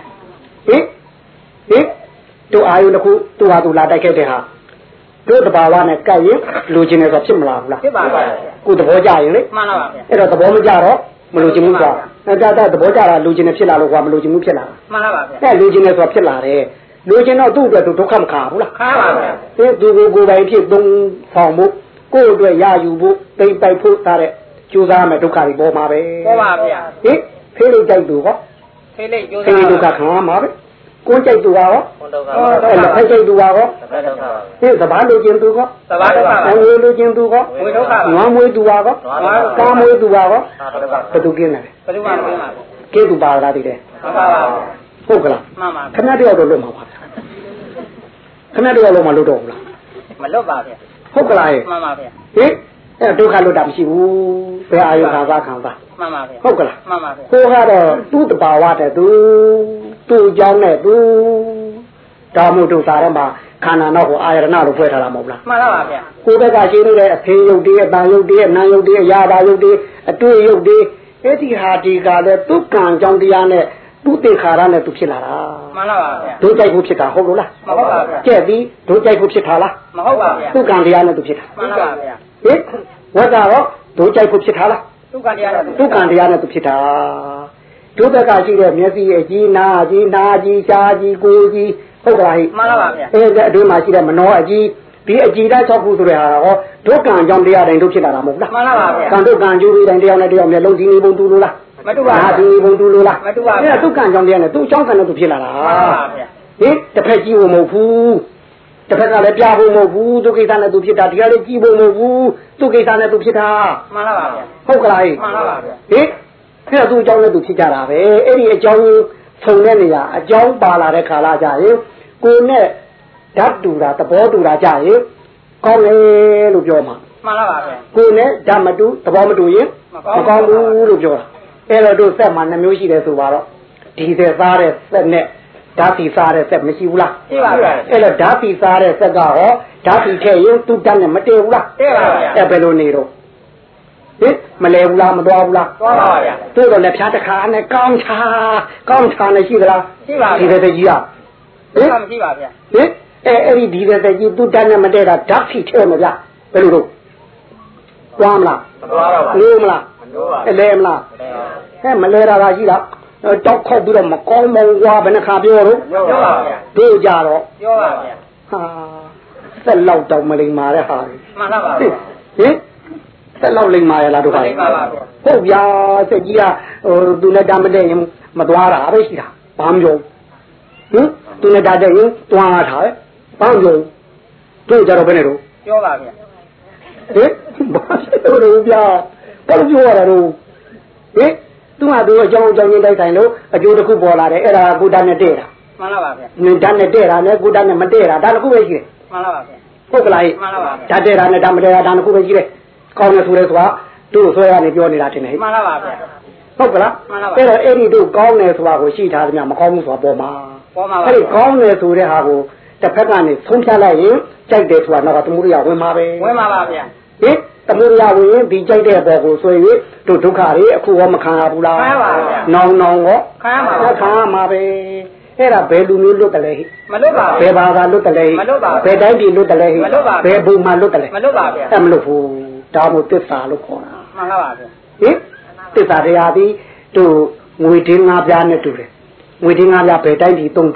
တို့အာယုတစ်ခုသူ့ဟာသူလာတိုက်ခဲ့တဲ့ဟာတို့တဘာဝနဲ့ကြိုက်ရင်လူချင်းနေဆိုဖြစ်မလားဘူးလားဖြစ်ပါပါကိုသဘောကျရင်လေမှန်ပါပါအဲ့တော့သဘောမကျတော့မလူချင်းဘူးကွာအဲ့ဒါသဘောကျတာလူချင်းနေဖြစ်လာလို့ကွာမလူချင်းဘူးဖြစ်လာမှန်ပါပါအဲ့လူချင်းနေဆိုဖြစ်လာတယ်လူချင်းတော့သူ့အတွက်ဒုက္ခမခါဘူးလားခါပါဗျာသူကိုယ်ပိုင်ဖြစ်သုံးဆောင်မှုကိုယ့်အတွက်ရယူဖို့တိတ်ပိုက်ဖို့တာတဲ့ကြိုးစားမယ်ဒုက္ခတွေပေါ်မှာပဲပေါ်ပါဗျာဟင်ဖေးလိုက်ကြိုက်သူဟောဖေးလိုက်ကြိုးစားဒုက္ခခံရမှာပဲကိုယ်ကြိုက်သူရောအဲ့လက်ဖက်ကြိုက်သူရောဟင်သဘာလူချင်းသူရောသဘာဒုက္ခပါငွေလူချင်းသူရောငွေဒုက္ခနွားမွေးသူရောကားမွေးသူရောဘယ်သူกินလဲဘယ်သူမှမกินပါဘူးကဲသူပါလားတည်တယ်မှန်ပါပါဟုတ်ကလားမှန်ပါခဏတယောက်တော့လွတ်မှာပါခဏတယောက်လုံးမလွတ်တော့ဘူးလားမလွတ်ပါဗျာဟုတ်ကလားမှန်ပါဗျာဟင်အဲ့ဒုက္ခလွတ်တာမရှိဘူးဘယ်အာယုခံစားမှန်ပါဗျာဟုတ်ကလားမှန်ပါဗျာကိုကတော့သူ့တဘာဝတဲ့သူ့အကြောင်းနဲ့သူတောင်းမှုဒုစာထဲမှာခန္ဓာနောက်ကိုအာရဏလို့ဖွဲ့ထားတာမဟုတ်လားမှန်ပါဗျာကိုယ်ဘက်ကရှင်းနေတဲ့အဖေယုတ်တည်းအတန်ယုတ်တည်းအနံယုတ်တည်းအရာသာယုတ်တည်းအတွေ့ယုတ်တည်းအဲ့ဒီဟာဒီကလည်းသူ့ကံကြောင့်တရားနဲ့သူ့တေခါရနဲ့သူဖြစ်လာတာမှန်ပါဗျာဒုကြိုက်ဖို့ဖြစ်တာဟုတ်လို့လားမဟုတ်ပါဗျာကျက်ပြီးဒုကြိုက်ဖို့ဖြစ်တာလားမဟုတ်ပါဗျာသူ့ကံတရားနဲ့သူဖြစ်တာမှန်ပါဗျာဟင်ဝတ်ကတော့ဒုကြိုက်ဖို့ဖြစ်တာလားသူ့ကံတရားနဲ့သူ့ကံတရားနဲ့သူဖြစ်တာဒုဘက်ကရှိတဲ့မျက်စိအကြီးနာအကြီးနာကြီးရှားကြီးကိုယ်ကြီးဟုတ်ကလားဟိမှန်ပါဗျာအဲ့ဒါအတွင်းမှာရှိတဲ့မနောအကြီးဒီအကြီးသား6ခုဆိုတဲ့ဟာဟောဒုက္ကံကြောင့်တရားတိုင်းတို့ဖြစ်လာတာမဟုတ်လားမှန်ပါဗျာကံဒုက္ကံကျိုးပြီးတိုင်းတရားနဲ့တရားမျက်လုံးဒီနေပုံတူလို့လားမတူပါဘူးဒီနေပုံတူလို့လားမတူပါဘူးအဲ့ဒါဒုက္ကံကြောင့်တရားနဲ့သူ့အကြောင်းကံနဲ့သူဖြစ်လာတာမှန်ပါဗျာဟင်တစ်ဖက်ကြည့်ဖို့မဟုတ်ဘူးတစ်ဖက်ကလည်းပြဖို့မဟုတ်ဘူးသူကိစ္စနဲ့သူဖြစ်တာဒီကလည်းကြည့်ဖို့မဟုတ်ဘူးသူကိစ္စနဲ့သူဖြစ်တာမှန်ပါဗျာဟုတ်ကလားမှန်ပါဗျာဟင်အဲ့ဒါသူ့အကြောင်းနဲ့သူဖြစ်ကြတာပဲအဲ့ဒီအကြောင်းဆုံတဲ့နေရာအကြောင်းပါလာတဲ့ခါလာကြရင်ကိုယ်နဲ့ဓာတ်တူတာသဘောတူတာကြရင်ကောင်းတယ်လို့ပြောမှာမှန်ပါဗျာကိုယ်နဲ့ဓာတ်မတူသဘောမတူရင်မကောင်းဘူးလို့ပြောတာအဲ့တော့တို့စက်မှာ2မျိုးရှိတယ်ဆိုပါတော့ဒီသက်စားတဲ့စက်နဲ့ဓာတ်တီစားတဲ့စက်မရှိဘူးလားရှိပါဗျာအဲ့တော့ဓာတ်တီစားတဲ့စက်ကဟောဓာတ်တီထည့်ရင်သူ့ဓာတ်နဲ့မတည့်ဘူးလားတည့်ပါဗျာအဲ့ဘယ်လိုနေတော့ဟင်မလဲဘူးလားမသွားဘူးလားသွားပါဗျာတို့တော့လည်းဖြားတစ်ခါနဲ့ကောင်းချာနဲ့ရှိသလားရှိပါဗျာဒီသက်ကြီးอ่ะဟင်မရှိပါဗျာဟင်အဲ့ဒီဒီသက်ကြီးသူ့ဓာတ်နဲ့မတည့်တာဓာတ်တီထည့်မဗျာဘယ်လိုတော့သွားမလားမသွားတော့ပါဘူးလို့မလားမလို့ပါလဲမလားမလဲတာရှိတာတောက်ခေါက်ပြီးတော့မကောင်းမွားဘယ်နှခါပြောတော့ပြောပါဗျာတို့ကြတော့ပြောပါဗျာဟာသက်လောက်တောင်မလိမ္မာတဲ့ဟာမှန်ပါပါဟင်သက်လောက်လိမ္မာရလားတို့ဟာလိမ္မာပါဗျာဟုတ်ဗျာစက်ကြီးကသူနဲ့တာမတဲ့ရင်မသွားတာပဲရှိတာဘာမပြောဟင်သူနဲ့တာတဲ့ရင်သွားတာပဲဘာမပြောတို့ကြတော့ဘယ်နဲ့တော့ပြောပါဗျာဟင်ဘာလို့ဗျာဘာလို့ပြောရတာတော့ဟင်သူကသူအကြောင်းချင်းတိုက်ဆိုင်လို့အကျိုးတစ်ခုပေါ်လာတယ်အဲ့ဒါကုတ္တနဲ့တဲ့တာမှန်ပါပါဗျာနင်ဓာတ်နဲ့တဲ့တာနဲ့ကုတ္တနဲ့မတဲ့တာဒါတစ်ခုပဲရှိတယ်မှန်ပါပါဗျာဟုတ်ကလားမှန်ပါပါဓာတ်တဲ့တာနဲ့ဓာတ်မတဲ့တာဒါတစ်ခုပဲရှိတယ်ကောင်းတယ်ဆိုရဲဆိုတာတို့ဆွဲရနေပြောနေတာတင်နေမှန်ပါပါဗျာဟုတ်ကလားအဲ့တော့အဲ့ဒီတို့ကောင်းတယ်ဆိုတာကိုရှိထားသမျှမကောင်းဘူးဆိုတာပေါ်မှာပါအဲ့ဒီကောင်းတယ်ဆိုတဲ့ဟာကိုတစ်ဖက်ကနေဆုံးဖြတ်လိုက်ရင်ကြိုက်တယ်ဆိုတာတော့သမုဒိယဝင်မှာပဲဝင်ပါပါဗျာဟင်သမုဒိယဝင်ဒီကြိုက်တဲ့ဘောကိုဆွဲ၍တို့ဒုက္ခတွေအခုရောမခံရဘူးလားခံရပါဗျာနောင်ရောခံရပါခံရမှာပဲအဲ့ဒါဘယ်လူမျိုးလွတ်တယ်လဲဟိမလွတ်ပါဘူးဘယ်ဘာသာလွတ်တယ်လဲဟိမလွတ်ပါဘူးဘယ်တိုင်းပြည်လွတ်တယ်လဲဟိမလွတ်ပါဘူးဘယ်ဘုံမှာလွတ်တယ်လဲမလွတ်ပါဗျာအဲ့မလွတ်ဘူးဒါမို့သစ္စာလို့ခေါ်တာမှန်ပါပါဗျာဟင်သစ္စာတရားသည်တို့ငွေတင်း၅ပြားနဲ့တူတယ်ငွေတင်း၅ပြားဘယ်တိုင်းပြည်တုံး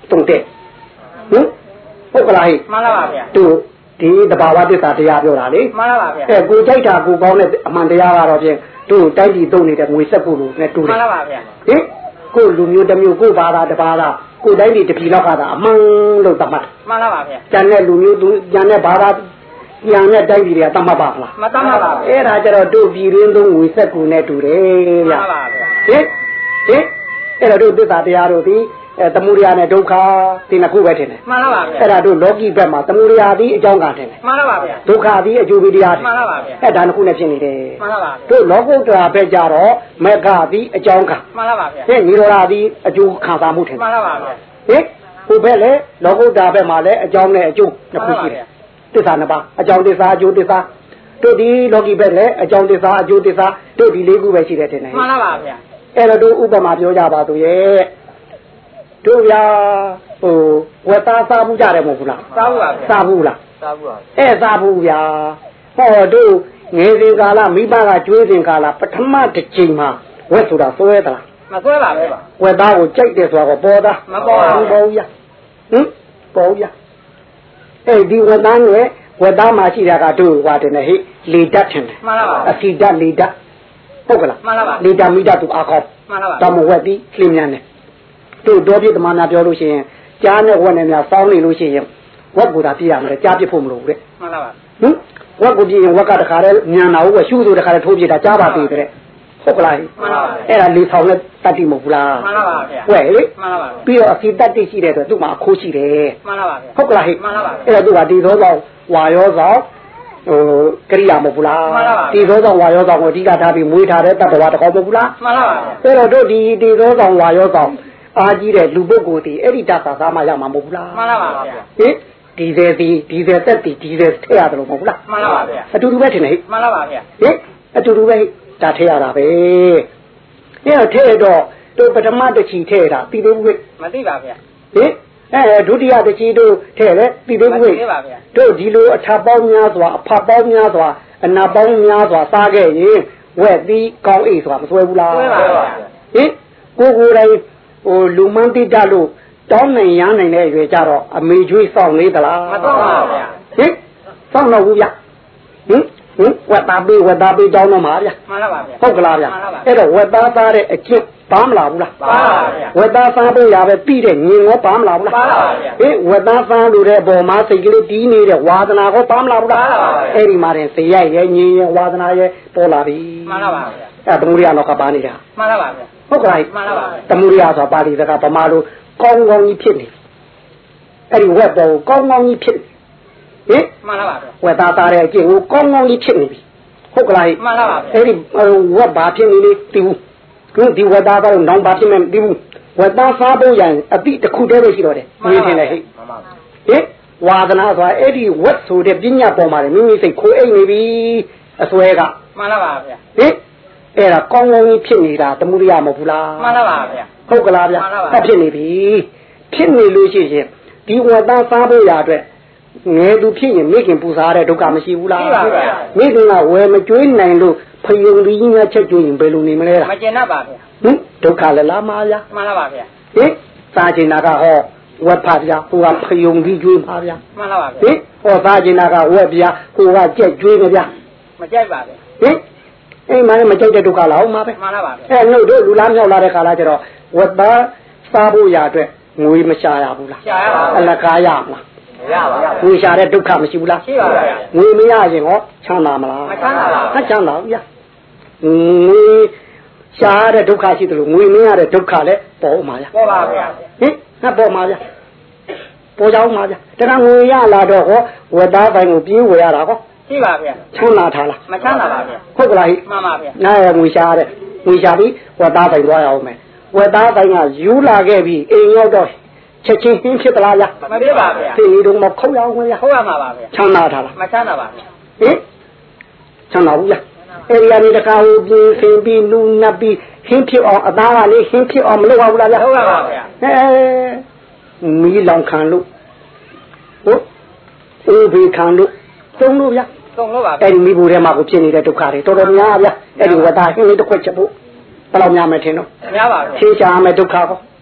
တုံတဲ့ဟုတ်ကလားဟိမှန်လားပါဗျာသူဒီတဘာဝသစ္စာတရားပြောတာလေမှန်လားပါဗျာကိုကြိုက်တာကိုကောင်းတဲ့အမှန်တရားကတော့ဖြင့်သူ့တိုက်ပြီးသုံးနေတဲ့ငွေဆက်ဖို့လို့နဲ့တူတယ်မှန်လားပါဗျာဟင်ကိုလူမျိုးတစ်မျိုးကိုဘာသာတစ်ဘာသာကိုတိုင်းပြည်တစ်ပြည်လောက်ကသာအမှန်လို့သတ်မှတ်မှန်လားပါဗျာကျန်တဲ့လူမျိုးသူကျန်တဲ့ဘာသာကျန်တဲ့တိုင်းပြည်တွေကသတ်မှတ်ပါလားမတတ်မှပါဗျာအဲ့ဒါကြတော့တို့ပြည်ရင်းသုံးငွေဆက်ကူနဲ့တူတယ်မှဗျန်လားပါဗျာဟင်အဲ့တော့တို့သစ္စာတရားတို့ဒီသမုဒယနဲ့ဒုက္ခဒီနှစ်ခုပဲထင်တယ်မှန်လားပါဗျာအဲ့ဒါတို့လောကီဘက်မှာသမုဒယသည်အကြောင်းကထင်တယ်မှန်လားပါဗျာဒုက္ခသည်အကျိုးပေးတရားထင်မှန်လားပါဗျာအဲ့ဒါနှစ်ခုနဲ့ဖြစ်နေတယ်မှန်လားပါဗျာတို့လောကုတ္တရာဘက်ကြတော့မေဃသည်အကြောင်းကမှန်လားပါဗျာဟင်နိရောဓသည်အကျိုးခံစားမှုထင်တယ်မှန်လားပါဗျာဟင်ဟိုဘက်လေလောကုတ္တရာဘက်မှာလည်းအကြောင်းနဲ့အကျိုးနှစ်ခုရှိတယ်သစ္စာနှစ်ပါးအကြောင်းသစ္စာအကျိုးသစ္စာတို့ဒီလောကီဘက်လည်းအကြောင်းသစ္စာအကျိုးသစ္စာတို့ဒီလေးခုပဲရှိတယ်ထင်တယ်မှန်လားပါဗျာအဲ့တော့တို့ဥပမာပြောကြပါသူရဲ့တို့ဗျာဟိုဝက်သားစားဘူးကြတယ်မဟုတ်ဘူးလားစားဘူးပါဗျာစားဘူးလားစားဘူးပါစားဘူးဗျာဟောတို့ငယ်စဉ်ကာလမိဘကကျွေးစဉ်ကာလပထမတစ်ချိန်မှာဝက်ဆိုတာဆွဲသလားမဆွဲပါပဲပါဝက်သားကိုကြိုက်တယ်ဆိုတာကပေါ်သားမပေါ်ပါဘူးပေါ်ဘူးဗျာဟင်ပေါ်ဘူးဗျာအဲ့ဒီဝက်သားနဲ့ဝက်သားမှာရှိတာကတို့ဟွာတယ်နဲ့ဟိလေဓာတ်ထင်တယ်မှန်လားပါအခိဓာတ်လေဓာတ်ဟုတ်ကလားမှန်လားပါလေဓာတ်မိဓာတ်သူအကောင်းမှန်လားပါတောင်မဝက်ပြီးလင်းမြန်တယ်တို့တော်ပြစ်သမားများပြောလို့ရှိရင်ကြားနဲ့ဝက်နဲ့များစောင်းနေလို့ရှိရင်ဝက်ကိုသာပြရမယ်ကြားပြစ်ဖို့မလိုဘူးတဲ့မှန်လားပါဟင်ဝက်ကိုပြရင်ဝက်ကတခါတည်းညံတာဟုတ်ကရှုဆိုတခါတည်းထိုးပြတာကြားပါသေးတယ်ဟုတ်ကလားမှန်လားပါအဲ့ဒါလေဆောင်နဲ့တတ်တိမဟုတ်ဘူးလားမှန်လားပါဗျာဝဲလေမှန်လားပါပြီးတော့အခိတတ်တိရှိတဲ့အတွက်သူ့မှာအခိုးရှိတယ်မှန်လားပါဗျာဟုတ်ကလားဟိမှန်လားပါအဲ့တော့သူကဒီသောဆောင်ဝါရောဆောင်ဟိုကရိယာမဟုတ်ဘူးလားမှန်လားပါဒီသောဆောင်ဝါရောဆောင်ကိုအဓိကထားပြီးမွေးထားတဲ့တတ္တဝါတစ်ခေါက်မဟုတ်ဘူးလားမှန်လားပါဗျာအဲ့တော့တို့ဒီသောဆောင်ဝါရောဆောင်အားကြီးတဲ့လူပုဂ္ဂိုလ်ဒီအဲ့ဒီတတ်တာသားမှရမှာမဟုတ်ဘူးလားမှန်လားပါဗျာဟင်ဒီဇယ်သက်ဒီဇယ်ထည့်ရတယ်လို့မဟုတ်ဘူးလားမှန်လားပါဗျာအတူတူပဲထင်တယ်ဟိမှန်လားပါဗျာဟင်အတူတူပဲဒါထည့်ရတာပဲအဲ့တော့ထည့်တော့တို့ပထမတစ်ချီထည့်တာပြီးသေးဘူးဟိမသိပါဗျာဟင်ဒုတိယတစ်ချီတို့ထည့်တယ်ပြီးသေးဘူးဟိမသိပါဗျာတို့ဒီလိုအထာပေါင်းများစွာအဖပေါင်းများစွာအနာပေါင်းများစွာစားခဲ့ရင်ဝက်ပြီးကောင်းအိတ်ဆိုတာမစွဲဘူးလားဆွဲပါဗျာဟင်ကိုယ်တိုင်ဟိုလူမန်းတိတလို့တောင်းနိုင်ရမ်းနိုင်တဲ့အရွယ်ကြတော့အမေကျွေးဆောင်နေသလားမတော့ပါဗျာဟင်ဆောင်တော့ဘူးဗျဟင်ဝက်သားပေးတောင်းတော့မှာဗျမှန်လားပါဗျာဟုတ်ကလားဗျအဲ့တော့ဝက်သားသားတဲ့အကျင့်ပါမလားဘူးလားပါပါဗျာဝက်သားစားဖို့ရပဲပြီးတဲ့ညင်ရောပါမလားဘူးလားပါပါဗျာဟင်ဝက်သားစားလို့တဲ့အပေါ်မှာစိတ်ကလေးတီးနေတဲ့ဝါသနာကိုပါမလားဘူးလားပါပါဗျာအဲ့ဒီမှာတင်ဇေယျရဲ့ညင်ရဲ့ဝါသနာရဲ့ပေါ်လာပြီမှန်လားပါဗျာအဲ့သမုဒိယလောကပါနေတာမှန်လားပါဗျာဟုတ်ကလားမှန်လားပါဗျာသမုဒိယဆိုတာပါဠိစကားဗမာလိုကောင်းကောင်းကြီးဖြစ်နေအဲ့ဒီဝက်ပေါ်ကောင်းကောင်းကြီးဖြစ်ဟင်မှန်လားပါဗျာဝက်သားသားတဲ့အကျင့်ကိုကောင်းကောင်းကြီးဖြစ်နေပြီဟုတ်ကလားမှန်လားပါဗျာအဲ့ဒီဝက်ဘာဖြစ်နေလေတီးဘူးဒီဝက်သားကတော့နောင်ဘာဖြစ်နေတီးဘူးဝက်သားစားဖို့ရရင်အတိတစ်ခုတည်းပဲရှိတော့တယ်မြင်ထင်တယ်ဟဲ့မှန်ပါဗျာဟင်ဝါဒနာဆိုတာအဲ့ဒီဝက်ဆိုတဲ့ပညာပေါ်မှာလေမိမိစိတ်ခိုးအိမ်နေပြီအစွဲကမှန်လားပါဗျာဟင်အဲ့ဒါကောင်းကောင်းကြီးဖြစ်နေတာသမုဒိယမဟုတ်ဘူးလားမှန်လားပါဗျာဟုတ်ကလားဗျမှန်ပါပါအဲ့ဖြစ်နေပြီဖြစ်နေလို့ရှိရင်ဒီဝက်သားစားဖို့ရအတွက်ငယ်သူဖြစ်ရင်မိခင်ပူစားတဲ့ဒုက္ခမရှိဘူးလားရှိပါဗျာမိခင်ကဝယ်မကျွေးနိုင်လို့ဖယုံပြီးကြီးများချက်ကျွေးရင်ဘယ်လိုနေမလဲလားမကျင်တတ်ပါဗျာဟင်ဒုက္ခလည်းလားမှာဗျာမှန်လားပါဗျာဟင်စားချင်တာကဟောဝက်ဖတ်ဗျာဟိုကဖယုံပြီးကျွေးပါဗျာမှန်လားပါဟဗျာင်ဟောစားချင်တာကဝက်ဗျာဟိုကကြက်ကျွေးမဗျာမကြိုက်ပါဗျာဟင်အိမ်မှာလည်းမကြိုက်တဲ့ဒုက္ခလားဟုတ်မှာပဲမှန်လားပါဗျာအဲ့နှုတ်တို့လူလားမြောက်လာတဲ့ခါလာကျတော့ဝက်သားစားဖို့ရအတွက်ငွေမရှာရဘူးလားရှားရပါအလကားရမလားမရပါဗျာငွေရှာတဲ့ဒုက္ခမရှိဘူးလားရှိပါဗျာငွေမရရင်ဟောချမ်းသာမလားမချမ်းသာပါဘူးမချမ်းသာဘူးဗျာငွေရှားတဲ့ဒုက္ခရှိတယ်လို့ငွေမရတဲ့ဒုက္ခလည်းပေါ်မှာဗျာပေါ်ပါဗျာဟင်ငါပေါ်မှာဗျာပေါ်ကြောင်းမှာဗျာတခါငွေရလာတော့ဟောဝက်သားပိုင်းကိုပြေးဝယ်ရတာဟောရှိပါဗျာချမ်းသာထားလားမချမ်းသာပါဗျာဟုတ်ကလားဟိမှန်ပါဗျာနားရငွေရှာတဲ့ငွေရှာပြီးဝက်သားပိုင်းသွားရအောင်မယ်ဝက်သားပိုင်းကယူလာခဲ့ပြီးအိမ်ရောက်တော့ချက်ချင်းဟင်းဖြစ်သလားဗျာမဖြစ်ပါဗျာဒီလိုမခုတ်ရအောင်ဗျာဟုတ်ရမှာပါဗျာချမ်းသာထားလားမချမ်းသာပါဗျာဟင်ချမ်းသာဘူးလားအဲ့ဒီကနေတခါဟိုပြင်းခင်းပြီးလူနပ်ပြီးဟင်းဖြစ်အောင်အသားကလေးဟင်းဖြစ်အောင်မလုပ်ရဘူးလားဗျာဟုတ်ရပါဗျာမီးလောင်ခံလို့ဟုတ်အေးဘေးခံလို့သုံးလို့ဗျာသုံးလို့ပါဗျာအဲ့ဒီမိဘူးထဲမှာကိုဖြစ်နေတဲ့ဒုက္ခတွေတော်တော်များဗျာအဲ့ဒီဝတ္တဟင်းလေးတစ်ခွက်ချက်ဖို့ဘယ်လောက်များမယ်ထင်တော့များပါဗျာဖြေးချာမယ်ဒုက္ခကို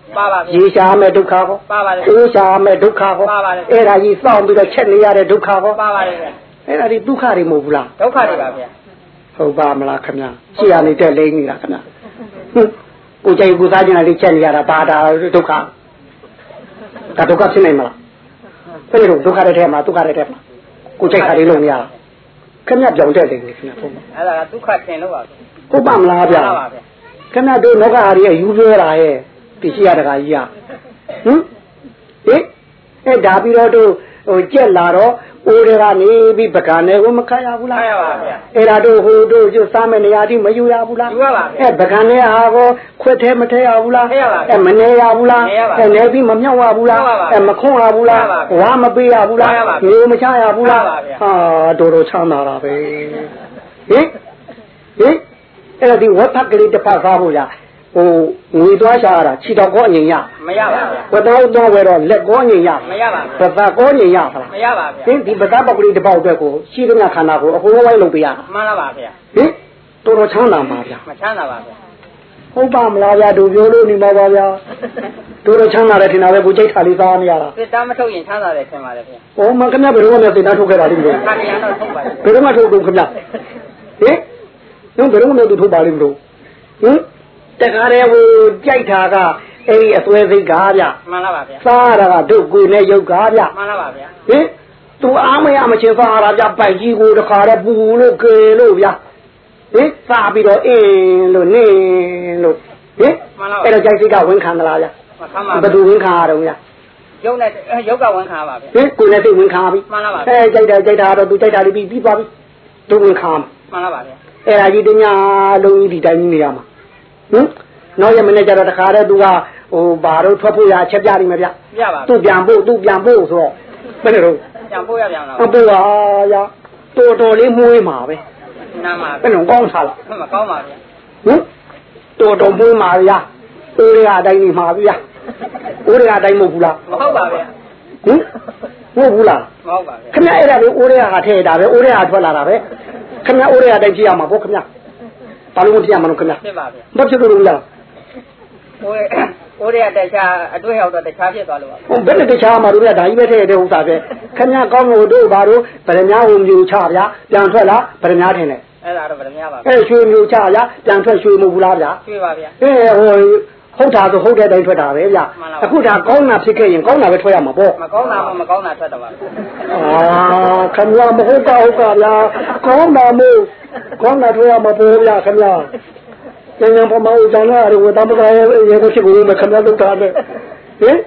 ပါပါဗျာရေရှာမဲ့ဒုက္ခဟောပါပါတယ်အိုးရှာမဲ့ဒုက္ခဟောပါပါတယ်အဲ့ဒါကြီးစောင့်ပြီးတော့ချက်နေရတဲ့ဒုက္ခဟောပါပါတယ်ဗျာအဲ့ဒါဒီဒုက္ခတွေမဟုတ်ဘူးလားဒုက္ခတွေပါဗျာဟုတ်ပါမလားခင်ဗျာရှေ့ရနေတဲ့လိမ့်နေတာခင်ဗျာကိုကြိုက်ကိုစားကြတာလေးချက်နေရတာဘာဒါဒုက္ခဒါဒုက္ခဖြစ်နိုင်မလားဘယ်လိုဒုက္ခတဲ့ထဲမှာဒုက္ခတဲ့ထဲမှာကိုကြိုက်ခါလေးလုံးရတာခင်ဗျာပြောင်းတဲ့လိမ့်နေခင်ဗျာဟုတ်အဲ့ဒါကဒုက္ခထင်လို့ပါဗျာဟုတ်ပါမလားဗျာပါပါဗျာခင်ဗျာတို့လောကဟာကြီးယူလွဲတာရဲ့သိရှိရတကာကြီးရဟင်အဲ့ဒါပြီးတော့တို့ဟိုကြက်လာတော့အိုးတွေကနေပြီးပကံနဲ့ကိုမခတ်ရဘူးလားခတ်ရပါဗျာအဲ့ဒါတို့ဟိုတို့ကျွတ်စားမဲ့နေရာတိမယူရဘူးလားယူရပါဗျာအဲ့ပကံနဲ့ဟာကိုခွက်ထဲမထဲရဘူးလားထဲရပါဗျာအဲ့မနေရဘူးလားနေရပါဗျာအဲ့နေပြီးမမြောက်ရဘူးလားရပါဗျာအဲ့မခွန်းရဘူးလားရပါဗျာဝါမပေးရဘူးလားရပါဗျာမျိုးမချရဘူးလားရပါဗျာဟာတို့ချမ်းသာတာပဲဟင်အဲ့ဒါဒီဝတ်ဖက်ကလေးတစ်ဖက်စားဖို့လားဟိုငွေသွားရှာရတာခြေတော်ကောအငြိမ်ရမရပါဗျာဝတ်တော်တော့ဝယ်တော့လက်ကောအငြိမ်ရမရပါပဗျာသာကောအငြိမ်ရပါလားမရပါဗျာဟင်ဒီပသာပောက်ကလေးတစ်ပေါက်အတွက်ကိုရှိတဲ့ခန္ဓာကိုအကုန်လုံးဝိုင်းလုပ်ပေးရတာမှန်လားပါဗျာဟင်တော်တော်ချမ်းသာပါဗျာမချမ်းသာပါဗျာဟုတ်ပါမလားဗျာတို့ပြောလို့နေမှာပါဗျာတို့တော့ချမ်းသာတယ်ထင်တာပဲကိုကြိုက်တာလေးစားနေရတာစစ်သားမထုတ်ရင်ချမ်းသာတယ်ထင်ပါတယ်ဗျာဟောမခင်ဗျာဘယ်တော့မှသိတာထုတ်ခဲ့တာလိမ့်မလို့ခါတရားတော့ထုတ်ပါတယ်ဘယ်တော့မှထုတ်ကုန်ခင်ဗျာဟင်ဘယ်တော့မှသူထုတ်ပါလိမ့်မလို့ဟင်တခါတည်းဟိုကြိုက်တာကအဲ့ဒီအစွဲစိတ်ကားဗျာမှန်လားပါဗျာစားရတာကတို့ကိုယ်နဲ့ရုပ်ကားဗျာမှန်လားပါဗျာဟင်သူအားမရမချင်းစားရတာဗျာပိုက်ကြီးကိုတခါတည်းပူလို့ကေလို့ဗျာဟင်စားပြီးတော့အင်းလို့နေလို့ဟင်အဲ့တော့ကြိုက်စိတ်ကဝန်ခံသလားဗျာမခံပါဘယ်သူဝန်ခံရတော့ဗျာရုပ်နဲ့ရုပ်ကဝန်ခံပါဗျာဟင်ကိုယ်နဲ့သိဝန်ခံပြီမှန်လားပါကြိုက်တာတော့သူကြိုက်တာလေးပြီးသွားပြီသူဝန်ခံမှန်လားပါဗျာအဲ့ဒါကြီးတညာလုံးကြီးဒီတိုင်းကြီးနေရမှာဟင်နောက်ရမနေ့ကျတော့တခါတည်းသူကဟိုဘာတော့ထွက်ဖို့ရအချက်ပြနေမှာဗျပြပါသူပြန်ဖို့ဆိုတော့ဘယ်လိုပြန်ပို့ရပြန်လားအပူပါရတော်လေးမွေးမှာပဲနားမှာဘယ်လိုကောင်းစားလားမကောင်းပါဗျာဟင်တော်မွေးမှာဗျာအိုးရအတိုင်းနေမှာဗျာအိုးရအတိုင်းမဟုတ်ဘူးလားမဟုတ်ပါဗျာဟင်မဟုတ်ဘူးလားမဟုတ်ပါဗျာခင်ဗျအဲ့ဒါလေးအိုးရဟာထဲတာပဲအိုးရဟာထွက်လာတာပဲခင်ဗျအိုးရအတိုင်းကြည့်ရမှာပေါ့ခင်ဗျဘာလို့မပြရမလို့ခင်ဗျဖြစ်ပါဗျာမဖြစ်လို့လားဟိုရတခြားအတွဲရောက်တော့တခြားဖြစ်သွားလို့ပါဟိုဘယ်နဲ့တခြားမှာတို့ကဒါကြီးပဲထဲတဲ့ဥစ္စာပဲခင်ဗျကောင်းလို့တို့ဘာတို့ဗရမ ्या ဟိုမျိုးချဗျာပြန်ထွက်လာဗရမ ्या ထင်တယ်အဲ့ဒါတော့ဗရမ ्या ပါဗျာအဲ့ရွှေမျိုးချဗျာပြန်ထွက်ရွှေမဟုတ်ဘူးလားဗျာတွေ့ပါဗျာဟိဟုတ်တာဆိုဟုတ်တဲ့အတိုင်းထွက်တာပဲဗျအခုဒါကောင်းတာဖြစ်ခဲ့ရင်ကောင်းတာပဲထွက်ရမှာပေါ့မကောင်းတာမကောင်းတာထွက်တော့ပါဗျာအာခင်ဗျမဟုတ်ကဗျာကောင်းတာမို့ကောင်းတာထွက်ရမှာပေါ့ဗျာခင်ဗျကျန်ပေါ်မှာဦးဇာနာရဝတမကရဲ့ရေကိုဖြစ်ကိုမခင်ဗျလုပ်တာပဲဟင်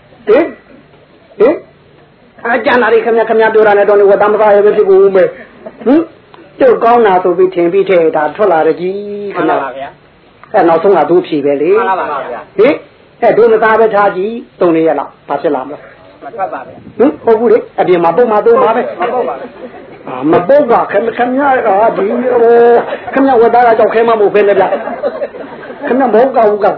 အကြံလာခင်ဗျပြောတာနဲ့တော့ဝတမကရဲ့ဖြစ်ကိုမယ်ဟင်တို့ကောင်းတာဆိုပြီးထင်ပြီးထဲဒါထွက်လာတယ်ကြီးခမှန်င်ဗျပါဗျာအဲ့နောက်ဆုံးကသူ့ဖြေပဲလေမှန်ပါဗျာဟင်အဲ့ဒုမသားပဲထားကြည့်တုံနေရလားဘာဖြစ်လာမလဲမထွက်ပါဗျာဟင်ဟုတ်ဘူးလေအပြင်မှာပုံမှာသုံးပါပဲမဟုတ်ပါဘူးအာမပုတ်ကခင်ဗျာဒီခင်ဗျာဝတ်သားကကြောက်ခဲမမို့ပဲလေဗျခင်ဗျာမဟုတ်ကဘူးကဟင်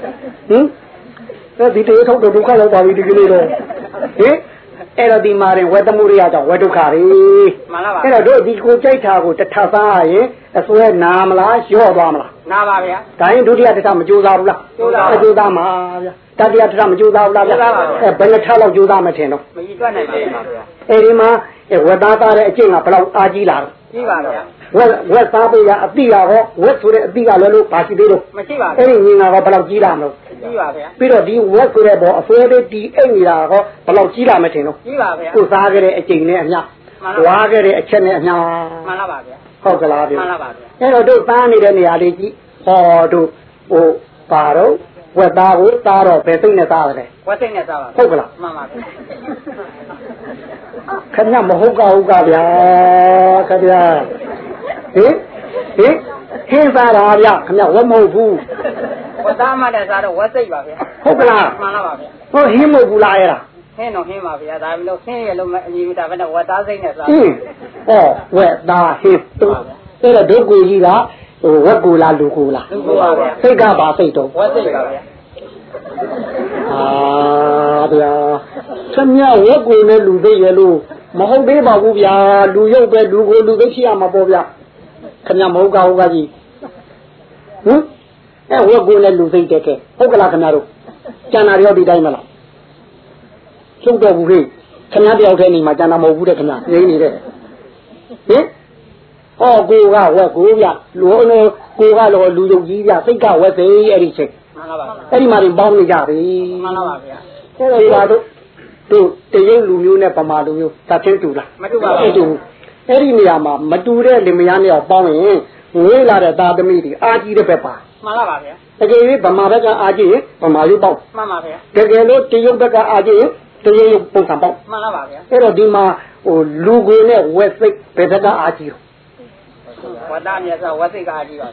ဒီတေထုတ်ဒုက္ခရောက်ပါပြီဒီကနေ့တော့ဟင်အဲ့တော့ဒီမှာရင်ဝတ်တမှုရိယကြောင့်ဝတ်ဒုက္ခတွေမှန်လားပါအဲ့တော့တို့ဒီကိုကြိုက်တာကိုတစ်ထပ်သားရင်အစွဲနာမလားရော့သွားမလားနာပါဗျာဒါရင်ဒုတိယတစ်ထပ်မကြိုးစားဘူးလားကြိုးစားပါကြိုးစားမှာဗျတတိယတစ်ထပ်မကြိုးစားဘူးလားဗျကြိုးစားပါဗျဘယ်နှစ်ထပ်လောက်ကြိုးစားမထင်တော့မကြီးတွက်နိုင်ပါဘူးဗျာအဲ့ဒီမှာဝတ်သားသားတဲ့အကျင့်ကဘယ်လောက်အားကြီးလာတော့ကြီးပါဗျာဝက်စားပေးရအတိကဟောဝက်ဆိုတဲ့အတိကလည်းလို့ပါရှိသေးလို့မရှိပါဘူးအဲ့ဒီညီငါကဘယ်လောက်ကြီးလာမလို့ကြီးပါဗျာပြီးတော့ဒီဝက်ဆိုတဲ့ဘောအစွဲလေးဒီအိတ်နေတာဟောဘယ်လောက်ကြီးလာမထင်တော့ကြီးပါဗျာကိုစားခဲ့တဲ့အကျင့်နဲ့အမျှဝါခဲ့တဲ့အချက်နဲ့အမျှမှန်လားပါဗျာဟုတ်ကလားဗျမှန်လားပါဗျာအဲ့တော့တို့သားနေတဲ့နေရာလေးကြီးဟောတို့ဟိုပါတော့ဝက်သားကိုသားတော့ဘယ်သိမ့်နဲ့သားတယ်ဝတ်စိတ်နဲ့စားပါဟုတ်ကလားမှန်ပါဗျာခင်ဗျမဟုတ်ကဟုတ်ကဗျာခင်ဗျဟင်စားတာဗျခင်ဗျဝက်မဟုတ်ဘူးဝတ်သားမှလည်းစားတော့ဝတ်စိတ်ပါဗျာဟုတ်ကလားမှန်လားပါဗျာဟိုဟင်းမဟုတ်ဘူးလားအဲ့ဒါဟင်းတော့ဟင်းပါဗျာဒါပြီးလို့ဟင်းရလို့အညီမတာပဲနဲ့ဝတ်သားစိတ်နဲ့စားဟောဝက်သားဟင်းတို့အဲ့တော့ဒုက္ခကြီးကဟိုဝက်ကူလားလူကူလားလူကိုပါဗျာစိတ်ကပါစိတ်တော့ဝတ်စိတ်ပါဗျာဗျာသမ ्या ဝက်ကူနဲ့လူသိရလို့မဟုတ်သေးပါဘူးဗျာလူရုပ်ပဲလူကိုလူသိဖြစ်ရမှာပေါ့ဗျာခင်ဗျမဟုတ်ကဟုတ်ကကြီးဟင်အဲ့ဝက်ကူနဲ့လူသိတဲ့ကဲဟုတ်ကလားခင်ဗျားတို့ကျန်တာရောဒီတိုင်းမလားကျုပ်တော်ဘူးခေခင်ဗျားတယောက်တည်းနေမှာကျန်တာမဟုတ်ဘူးတဲ့ခင်ဗျာနေနေတဲ့ဟင်ဟောကိုကဝက်ကိုဗျလူလုံးကိုကတော့လူယုတ်ကြီးဗျစိတ်ကဝက်သေးအဲ့ဒီချိန်မှန်ပါပါအဲ့ဒီမှာပေါင်းနေကြပြီမှန်ပါပါဗျာအဲ့ဒါတို့တရုတ်လူမျိုးနဲ့ဗမာလူမျိုးသတ်ချင်းတူလားမတူပါဘူးအဲ့ဒီနေရာမှာမတူတဲ့လင်မယားနဲ့ပေါင်းရင်ငွေလာတဲ့သားသမီးတွေအာကြီးတဲ့ဘက်ပါမှန်ပါပါဗျာတကယ်၍ဗမာဘက်ကအာကြီးရင်ဗမာလူပေါင်းမှန်ပါဗျာတကယ်လို့တရုတ်ဘက်ကအာကြီးရင်တရုတ်ပုံစံပေါင်းမှန်ပါပါဗျာအဲ့တော့ဒီမှာဟိုလူကိုနဲ့ဝက်စိတ်ဘယ်ဘက်ကအာကြီးဝတ်သားမြတ်ဆိုဝတ်စိတ်ကအာကြီးပါ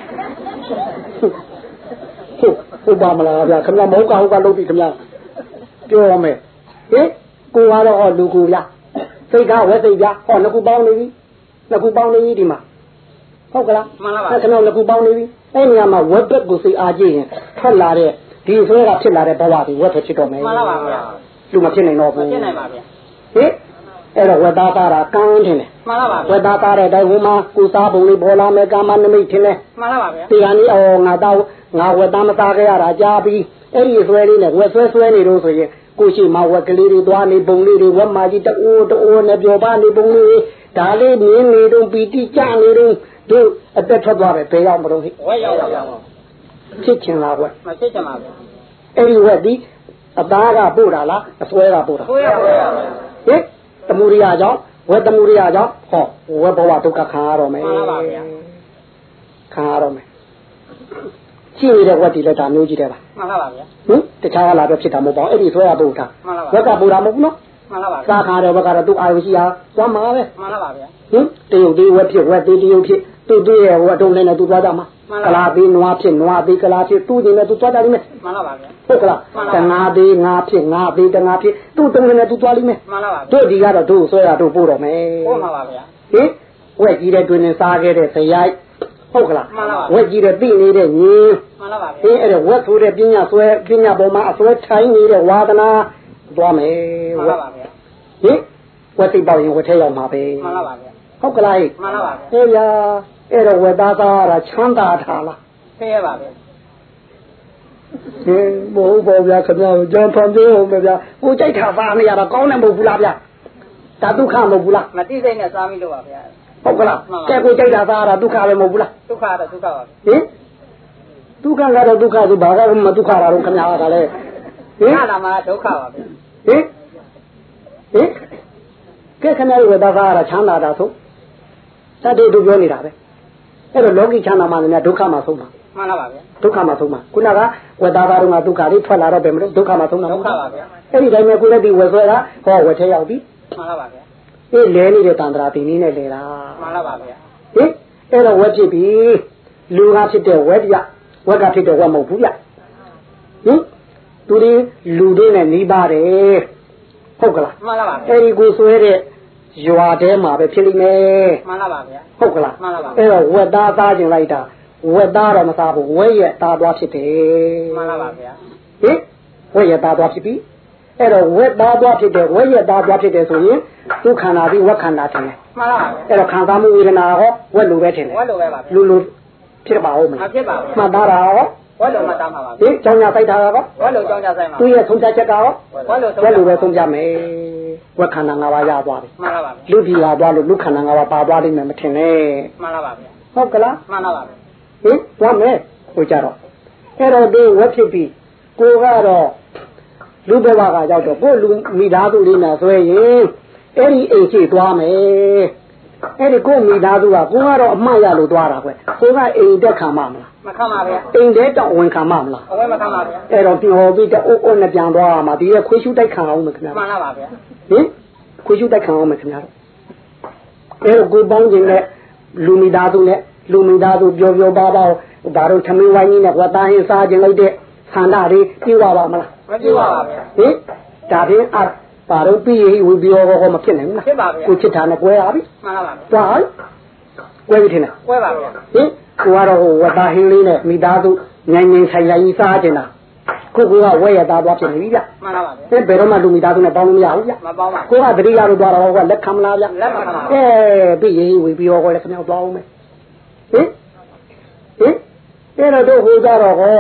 ဟုတ်ပါမလားဗျာခင်ဗျာမဟုတ်ကဟုတ်ကလုပ်ပြီခင်ဗျာပြောရမယ်ဟင်ကိုကတော့လူကိုဗျာစိတ်ကဝက်စိတ်ဗျာဟောနှစ်ခုပေါင်းနေပြီနှစ်ခုပေါင်းနေပြီဒီမှာဟုတ်ကလားမှန်ပါပါခင်ဗျာနှစ်ခုပေါင်းနေပြီအဲ့နေရာမှာဝက်ဘက်ကိုစိတ်အားကြည့်ရင်ထွက်လာတဲ့ဒီဆွဲကဖြစ်လာတဲ့ဘဝတွေဝက်ဖြစ်တော့မယ်မှန်ပါပါဗျာလူမဖြစ်နိုင်တော့ဘူးဖြစ်နိုင်ပါဗျာဟင်အဲ့တော့ဝက်သားသားတာကန်းထင်တယ်မှန်ပါပါဝက်သားသားတဲ့တိုင်းဟိုမှာကိုစားပုံလေးပေါ်လာမယ်ကာမနမိတ်ထင်တယ်မှန်ပါပါဗျာဒီကနေ့ငါတော့ငါဝက်သားမသားခဲ့ရတာကြားပြီးအဲ့ဒီဆွဲလေးနဲ့ဝက်ဆွဲနေတော့ဆိုရင်ကိုရှိမှာဝက်ကလေးတွေသွားနေပုံလေးတွေဝက်မာကြီးတိုးနဲ့ပြောပါနေပုံလေးဒါလေးမြင်နေတော့ပီတိကြနေတော့တို့အသက်ထွက်သွားတယ်ဘယ်ရောက်မလို့ဟိဝက်ရောက်ပါဖြစ်ချင်လားဝက်မဖြစ်ချင်ပါဘူးအဲ့ဒီဝက်ဒီအသားကပို့တာလားအဆွဲကပို့တာဆွဲပါဟင်တမှုရိယကြောင့်ဝက်တမှုရိယကြောင့်ဟောဝက်ဘဝဒုက္ခခံရတော့မယ်မှန်ပါဗျာခံရတော့မယ်ရှိနေတဲ့ဝက်ဒီလက်တာမျိုးကြီးတယ်ပါမှန်ပါဗျာဟင်တခြားကလာတော့ဖြစ်တာမဟုတ်ပါဘူးအဲ့ဒီဆွဲကပို့တာဝက်ကပို့တာမဟုတ်ဘူးနော်မှန်ပါဗျာစားခါတဲ့ဘက်ကတော့သူ့အာရုံရှိအောင်သွားမှာပဲမှန်ပါဗျာဟင်တရုတ်သေးဝက်ဖြစ်ဝက်သေးတရုတ်ဖြစ်သူ့သေးရဲ့ဝက်တုံးနဲ့သူသွားကြမှာကလာသေးနွားဖြစ်နွားသေးကလာဖြစ်သူ့သေးနဲ့သူသွားကြလိမ့်မယ်မှန်ပါဗျာဟုတ်ကလားတငါသေးငါဖြစ်ငါသေးတငါဖြစ်သူ့တုံးနဲ့သူသွားလိမ့်မယ်မှန်ပါဗျာတို့ဒီကတော့တို့ဆွဲရတို့ပို့တော့မယ်ပို့မှာပါဗျာဟင်ဝက်ကြီးတဲ့တွင်နဲ့စားခဲ့တဲ့ဇယိုက်ဟုတ်ကလားဝက်ကြီးတဲ့သိနေတဲ့ညီမှန်ပါဗျာဟင်အဲ့ဒါဝက်ဆိုတဲ့ပညာဆွဲပညာပေါ်မှာအဆွဲထိုင်းနေတဲ့ဝါဒနာသွားမယ်မှန်ပါဗျာဟင်ဝက်သိပေါရင်ဝက်ထဲရောက်မှာပဲမှန်ပါဗျာဟုတ်ကလားမှန်ပါဗျာဟေးဗျာအဲ့တော့ဝက်သားသားရချမ်းသာထားလားသိရပါဗျာဟင်မဟုတ်ပါဗျာခင်ဗျာကြောင်းဖန်သေးဟုတ်ဗျာကိုကြိုက်တာပါနေရတာကောင်းတယ်မဟုတ်ဘူးလားဗျာဒါဒုက္ခမဟုတ်ဘူးလားမသိစိတ်နဲ့စားမိလို့ပါဗျာဟုတ်ကလားကဲကိုကြိုက်တာသားရဒုက္ခပဲမဟုတ်ဘူးလားဒုက္ခတော့ဒုက္ခပါဟင်ဒုက္ခကတော့ဒုက္ခဆိုဘာကမှဒုက္ခတာတော့ခင်ဗျာကလည်းဟင်လာမှာဒုက္ခပါဗျာဟင်ကဲခင်ဗျားတို့သားရချမ်းသာတာဆိုတတ်တို့ပြောနေတာပဲအဲ့တော့လောကီချမ်းသာမှလည်းဒုက္ခမှဆုံးမှာမှန်ပါပါဗျာဒုက္ခမှဆုံးမှာခုနကဝက်သားသားတို့ကဒုက္ခလေးထွက်လာတော့ပဲမလို့ဒုက္ခမှဆုံးတာဒုက္ခပါဗျာအဲ့ဒီတိုင်းမှာကိုလည်းဒီဝက်ဆွဲတာဟောဝက်ထဲရောက်ပြီမှန်ပါပါဗျာအေးလဲနေတဲ့တန်ត្រာတင်နည်းနဲ့လဲတာမှန်ပါပါဗျာဟင်အဲ့တော့ဝက်ဖြစ်ပြီလူကဖြစ်တဲ့ဝက်ပြဝက်ကဖြစ်တဲ့ဝက်မဟုတ်ဘူးဗျဟင်သူဒီလူတွေနဲ့နှီးပါတယ်ဟုတ်ကလားမှန်ပါပါအဲ့ဒီကိုဆွဲတဲ့ရွာထဲမှာပဲဖြစ်လိမ့်မယ်မှန်ပါပါဗျာဟုတ်ကလားမှန်ပါပါအဲ့တော့ဝက်သားသားကျင်လိုက်တာဝက်သားတော့မစားဘူးဝက်ရဲ့သားသွားဖြစ်တယ်မှန်ပါပါဗျာဟင်ဝက်ရဲ့သားသွားဖြစ်ပြီအဲ့တော့ဝက်သားသွားဖြစ်တယ်ဝက်ရဲ့သားသွားဖြစ်တယ်ဆိုရင်သူခန္ဓာပြီးဝက်ခန္ဓာထင်တယ်မှန်ပါပါအဲ့တော့ခံစားမှုဝေဒနာဟောဝက်လိုပဲထင်တယ်ဝက်လိုပဲပါလူလူဖြစ်ပါဦးမလားဖြစ်ပါဘူးမှန်သားတာဟောဝက်လိုမှတမ်းပါပါဒီကြောင်ညာဆိုင်တာကောဝက်လိုကြောင်ညာဆိုင်မှာသူရဲ့ဆုံးဖြတ်ချက်ကရောဝက်လိုပဲဆုံးဖြတ်မယ်ဝက်ခန္ဓာ၅ပါးရသွားပြီမှန်ပါပါလူပြည်လာသွားလို့လူခန္ဓာ၅ပါးပါသွားလိမ့်မယ်မထင်နဲ့မှန်ပါပါဗျာဟုတ်ကလားမှန်ပါပါဟင်သွားမယ်ဟိုကြတော့အဲ့တော့ဒီဝက်ဖြစ်ပြီးကိုကတော့လူဘဝကရောက်တော့ကိုလူမိသားစုလေးနဲ့ဆွဲရင်အဲ့ဒီအိမ်ရှိသွားမယ်အဲ့ဒီကိုမိသားစုကကိုကတော့အမှတ်ရလို့သွားတာကွကိုကအိမ်တက်ခံမလားမခံပါဗျာအိမ်တဲတော့ဝင်ခံမလားအဝဲမခံပါဗျာအဲ့တော့ပြောပြီးတော့အိုးနဲ့ပြန်သွားမှာဒီရဲ့ခွေးရှုတိုက်ခံအောင်မခင်ဗျာမှန်ပါဗျာဟင်ခွေးရှုတိုက်ခံအောင်မခင်ဗျာအဲ့တော့ကိုပေါင်းခြင်းနဲ့လူမိသားစုနဲ့လူမိသားစုပြောပါဒါတော့သမီးဝိုင်းကြီးနဲ့ဝတ်သားဟင်းစားခြင်းလိုက်တဲ့ဆန္ဒတွေပြေးပါမလားမပြေးပါဗျာဟင်ဒါဖြင့်ပါတော့ပြီးရင်ဝီပြောဟောမဖြစ်နိုင်ဘူးလားဖြစ်ပါဗျာကိုချစ်တာနဲ့ကွဲရပြီမှန်ပါပါသွားကွဲပြီထင်လားကွဲပါဗျာဟင်ကိုကတော့ဝတ်သားဟင်းလေးနဲ့မိသားစုငိုင်းဆိုင်ရိုင်းစားခြင်းလားကိုကဝဲရသားသွားဖြစ်နေပြီဗျမှန်ပါပါဗျဘယ်တော့မှလူမိသားစုနဲ့ပေါင်းလို့မရဘူးဗျမပေါင်းပါကိုကတတိယလို့သွားတော့ကလက်ခံမလားဗျလက်ခံပါပြီးရင်ဝီပြောဟောလည်းခင်ဗျားသွားအောင်မယ်ဟင်အဲ့တော့တို့ဟိုကြတော့ဟော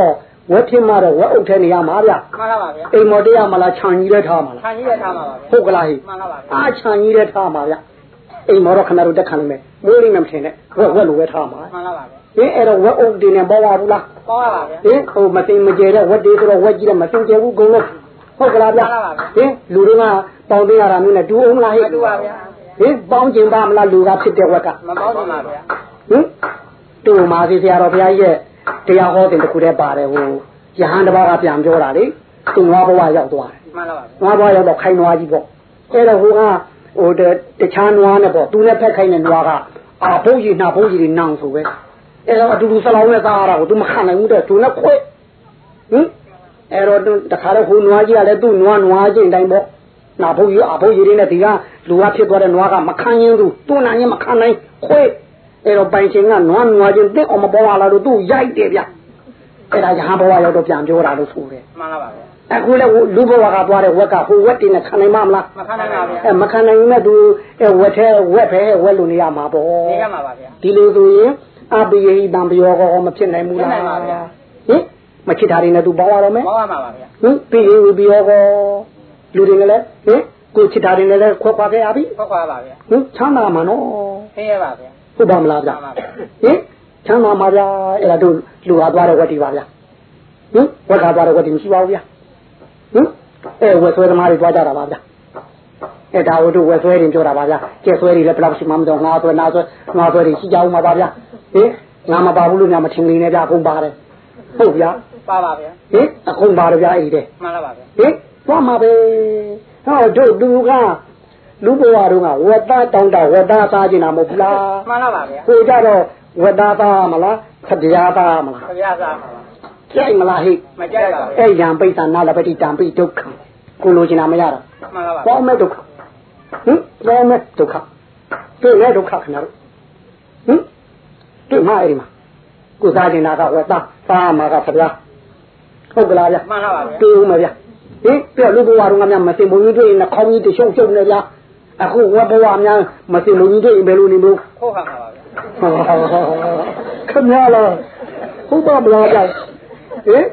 ဝက်ဖြစ်မှတော့ဝက်အုပ်ထဲနေရမှာဗျမှန်ပါပါဗျအိမ်မော်တရားမလားခြံကြီးလဲထားမှာလားခြံကြီးလဲထားမှာပါဗျဟုတ်ကလားဟိမှန်ပါပါအားခြံကြီးလဲထားမှာဗျအိမ်မော်တော့ခဏတော့တက်ခံလိမ့်မယ်မိုးလိမ့်မယ်မထင်နဲ့ဝက်လိုပဲထားမှာမှန်ပါပါဗျအဲ့တော့ဝက်အုပ်တင်နေပေါ်ပါဘူးလားပေါ်ပါပါဗျဟိုမသိမကျဲတဲ့ဝက်တွေဆိုတော့ဝက်ကြီးတယ်မသိကျဲဘူးကုန်လို့ဟုတ်ကလားဗျလူတွေကပေါင်းသိရတာမျိုးနဲ့တူအောင်လားဟိတူပါဗျပေါင်းကျင်ပါမလားလူကဖြစ်တဲ့ဝက်ကမပေါင်းပါဗျတူမာစီဆရာတော်ဘုရားကြီးရဲ့တရားဟောတဲ့တခုတည်းပါတယ်ဟိုယဟန်တစ်ပါးကပြန်ပြောတာလေသူ့နွားဘဝရောက်သွားတယ်မှန်ပါပါနွားဘဝရောက်တော့ခိုင်နွားကြီးပေါ့အဲ့တော့ဟိုကဟိုတခြားနွားနဲ့ပေါ့သူနဲ့ဖက်ခိုင်တဲ့နွားကဘုန်းကြီးနှာဘုန်းကြီးတွေနောင်ဆိုပဲအဲ့တော့အတူတူဆလောင်းနဲ့သားရတာကိုသူမခံနိုင်ဘူးတဲ့သူနဲ့ခွဲအဲ့တော့တခါတော့ဟိုနွားကြီးကလည်းသူ့နွားချင်းတိုင်းပေါ့နှာဘုန်းကြီးဘုန်းကြီးတွေနဲ့ဒီကလူကဖြစ်သွားတဲ့နွားကမခံရင်သူ့နာရင်မခံနိုင်ခွဲအဲ့တော့ပိုင်ချင်းကနွားချင်းတက်အောင်မပေါ်လာလို့သူ့ရိုက်တယ်ဗျအဲ့ဒါရဟန်းဘဝရောက်တော့ပြန်ပြောတာလို့ဆိုတယ်မှန်ပါပါဗျအခုလည်းလူဘဝကသွားတဲ့ဝက်ကဟိုဝက်တင်နဲ့ခံနိုင်မှာမလားမခံနိုင်ပါဗျမခံနိုင်နဲ့သူဝက်ထဲဝက်ပဲဝက်လို့နေရမှာပေါ့နေရမှာပါဗျဒီလိုဆိုရင်အပိယိတံပယောကောမဖြစ်နိုင်ဘူးလားဖြစ်နိုင်ပါဗျဟင်မချစ်တာတွေနဲ့သူပေါင်းရတော့မယ်ပေါင်းရမှာပါဗျပိယိပယောကောလူတွေလည်းကိုချစ်တာတွေနဲ့လည်းခွဲခွာခဲ့ရပြီခွဲခွာပါဗျချမ်းသာမှာနော်သိရပါဗျဟုတ်ပါမလားဗျချမ်းသာမှာဗျအဲ့ဒါတို့လူဟာသွားတဲ့ဝက်တီပါဗျဝက်ကသွားတဲ့ဝက်တီမရှိပါဘူးဗျဝက်ဆွဲသမားတွေသွားကြတာပါဗျဒါတို့ဝက်ဆွဲတွေပြောတာပါဗျကျက်ဆွဲတွေလည်းဘယ်လောက်ရှိမှမတော့ငါဆွဲနာဆွဲငါဆွဲတွေရှိကြအောင်ပါဗျငါမပါဘူးလို့ညာမထင်နေနဲ့ဗျအကုန်ပါတယ်ဟုတ်ဗျပါပါဗျအကုန်ပါတယ်ဗျအဲ့ဒီတဲ့မှန်ပါဗျသွားမှာပဲဟောတို့သူကလူဘဝတုန်းကဝက်သားတောင်းတာဝက်သားစားကျင်တာမဟုတ်ဘူးလားမှန်ပါပါဗျကိုကြတော့ဝက်သားသားမလားခတရားသားမလားခတရားသားပါကြိုက်မလားဟိမကြိုက်ပါဘူးအဲ့ရံပိဋ္ဌာနာလပတိတံပိဒုက္ခကိုလိုချင်တာမရတော့မှန်ပါပါဘောမဲ့ဒုက္ခဘောမဲ့ဒုက္ခတွေ့လဲဒုက္ခခဏတော့တွေ့မှအဲ့ဒီမှာကိုစားကျင်တာကဝက်သားစားမှာကခတရားဟုတ်ကလားဗျမှန်ပါပါတွေ့ဦးမယ်ဗျပြလူဘဝတုန်းကများမစင်ဘုံကြီးတွေ့ရင်ခေါင်းကြီးတရှုပ်ရှုပ်နေကြအခုဝက်ဘဝများမစင်ဘုံကြီးတွေ့ရင်ဘယ်လိုနေလို့ဟုတ်ပါပါဗျခင်ဗျားလားဟုတ်ပါမလားဗျဘယ်